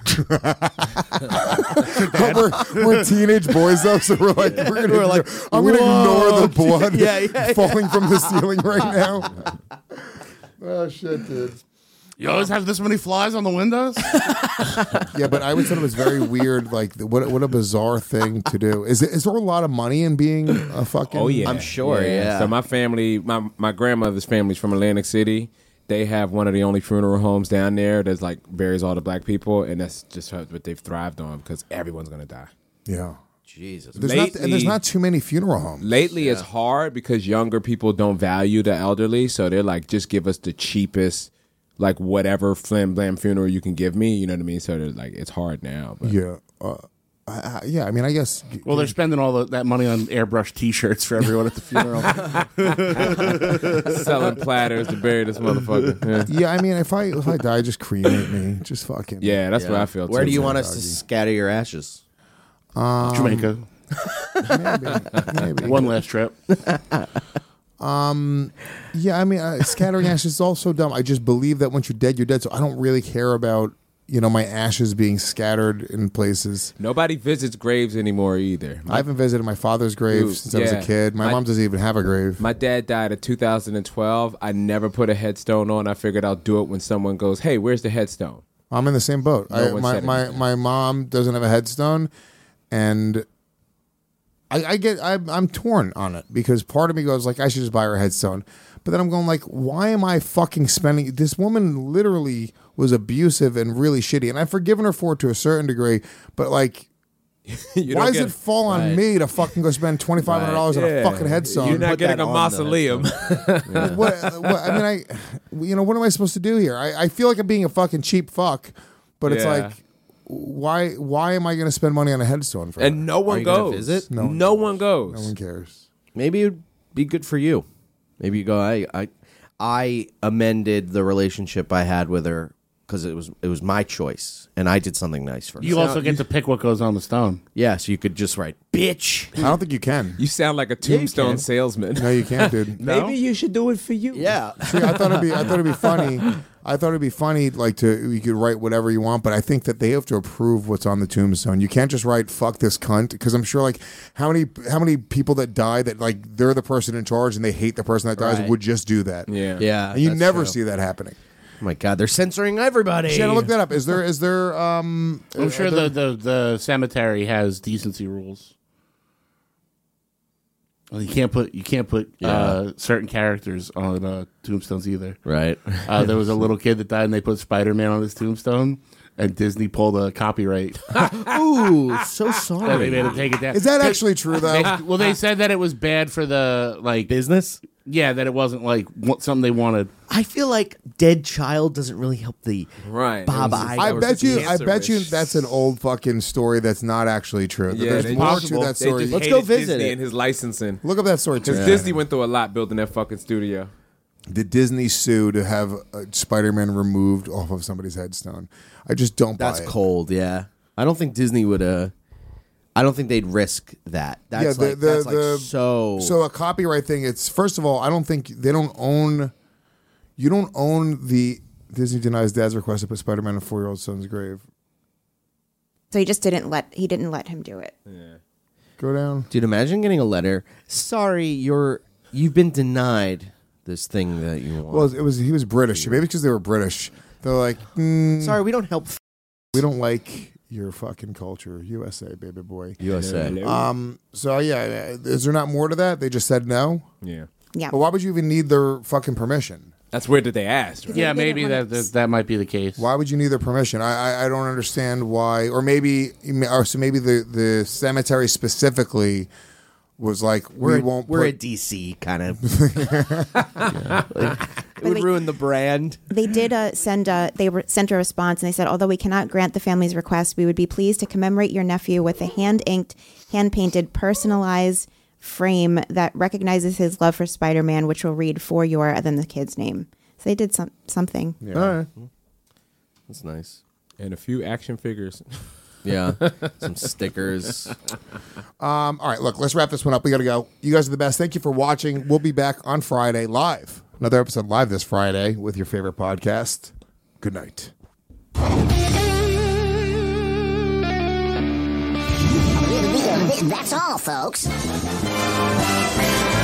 we're teenage boys though, so I'm gonna ignore the blood falling from the ceiling right now. Oh shit, dude. You always have this many flies on the windows? Yeah, but I always thought it was very weird. Like, what a bizarre thing to do. Is there a lot of money in being a fucking? Oh yeah, I'm sure. Yeah. So my family, my grandmother's family's from Atlantic City. They have one of the only funeral homes down there that's like buries all the black people, and that's just what they've thrived on because everyone's gonna die. Yeah. Jesus. There's not too many funeral homes. Lately, it's hard because younger people don't value the elderly, so they're like, just give us the cheapest, like whatever flam blam funeral you can give me. You know what I mean? So like, it's hard now. But. Yeah. Yeah, I mean, I guess. Well, they're spending all that money on airbrush T-shirts for everyone at the funeral. Selling platters to bury this motherfucker. Yeah, I mean, if I die, just cremate me. Just fucking. Yeah, that's what I feel. Where too. do you want us to scatter your ashes? Jamaica. Maybe. One last trip. Yeah, I mean, scattering ashes is also dumb. I just believe that once you're dead, you're dead. So I don't really care about, my ashes being scattered in places. Nobody visits graves anymore either. I haven't visited my father's grave since I was a kid. My mom doesn't even have a grave. My dad died in 2012. I never put a headstone on. I figured I'll do it when someone goes, "Hey, where's the headstone?" I'm in the same boat. No one said My mom doesn't have a headstone, and I'm torn on it because part of me goes like, I should just buy her a headstone, but then I'm going like, why am I fucking spending? This woman literally was abusive and really shitty, and I've forgiven her for it to a certain degree, but like, why does it fall on me to fucking go spend $2,500 on a fucking headstone? You're not getting a mausoleum. What I mean, what am I supposed to do here? I feel like I'm being a fucking cheap fuck, but it's like, why am I going to spend money on a headstone for? And no one goes. Visit? No one goes. No one cares. Maybe it'd be good for you. Maybe you go. I amended the relationship I had with her because it was my choice, and I did something nice for her. You also get to pick what goes on the stone. Yeah, so you could just write "bitch." I don't think you can. You sound like a tombstone salesman. No, you can't, dude. Maybe you should do it for you. Yeah. See, I thought it'd be funny. I thought it'd be funny, like you could write whatever you want, but I think that they have to approve what's on the tombstone. You can't just write "fuck this cunt" because I'm sure, like, how many people that die that like they're the person in charge and they hate the person that dies would just do that. Yeah. And you that's never true. see that happening. Oh my God, they're censoring everybody. Shannon, look that up. Is there? I'm sure the cemetery has decency rules. Well, you can't put certain characters on tombstones either. Right. There was a little kid that died, and they put Spider-Man on his tombstone, and Disney pulled a copyright. Ooh, so sorry. They made him take it down. Is that actually true though? They said that it was bad for the business. Yeah, that it wasn't like something they wanted. I feel like Dead Child doesn't really help the Bob Iger. I bet you that's an old fucking story that's not actually true. Yeah, There's more to that story. Let's go visit Disney and his licensing. Look up that story too. Because Disney went through a lot building that fucking studio. Did Disney sue to have Spider-Man removed off of somebody's headstone? I just don't buy it. That's cold, yeah. I don't think Disney would. I don't think they'd risk that. That's So a copyright thing. It's first of all, I don't think they don't own. You don't own the Disney denies Dad's request to put Spider-Man in a 4-year-old son's grave. So he just didn't let him do it. Yeah. Go down, dude. Imagine getting a letter. Sorry, you've been denied this thing that you want. Well, he was British. Maybe because they were British. They're like, sorry, we don't help. We don't like your fucking culture. USA, baby boy. USA. So yeah, is there not more to that? They just said no. Yeah. Yeah. But why would you even need their fucking permission? That's weird that they asked. Right? Yeah, maybe that might be the case. Why would you need their permission? I don't understand why. Or maybe the cemetery specifically was like, we're a DC kind of. It would ruin the brand. They did sent a response, and they said, although we cannot grant the family's request, we would be pleased to commemorate your nephew with a hand-inked, hand-painted, personalized frame that recognizes his love for Spider-Man, which will read "for your" and then the kid's name. So they did something. Yeah. All right. That's nice. And a few action figures. Yeah. Some stickers. All right, look, let's wrap this one up. We got to go. You guys are the best. Thank you for watching. We'll be back on Friday live. Another episode live this Friday with your favorite podcast. Good night. That's all, folks.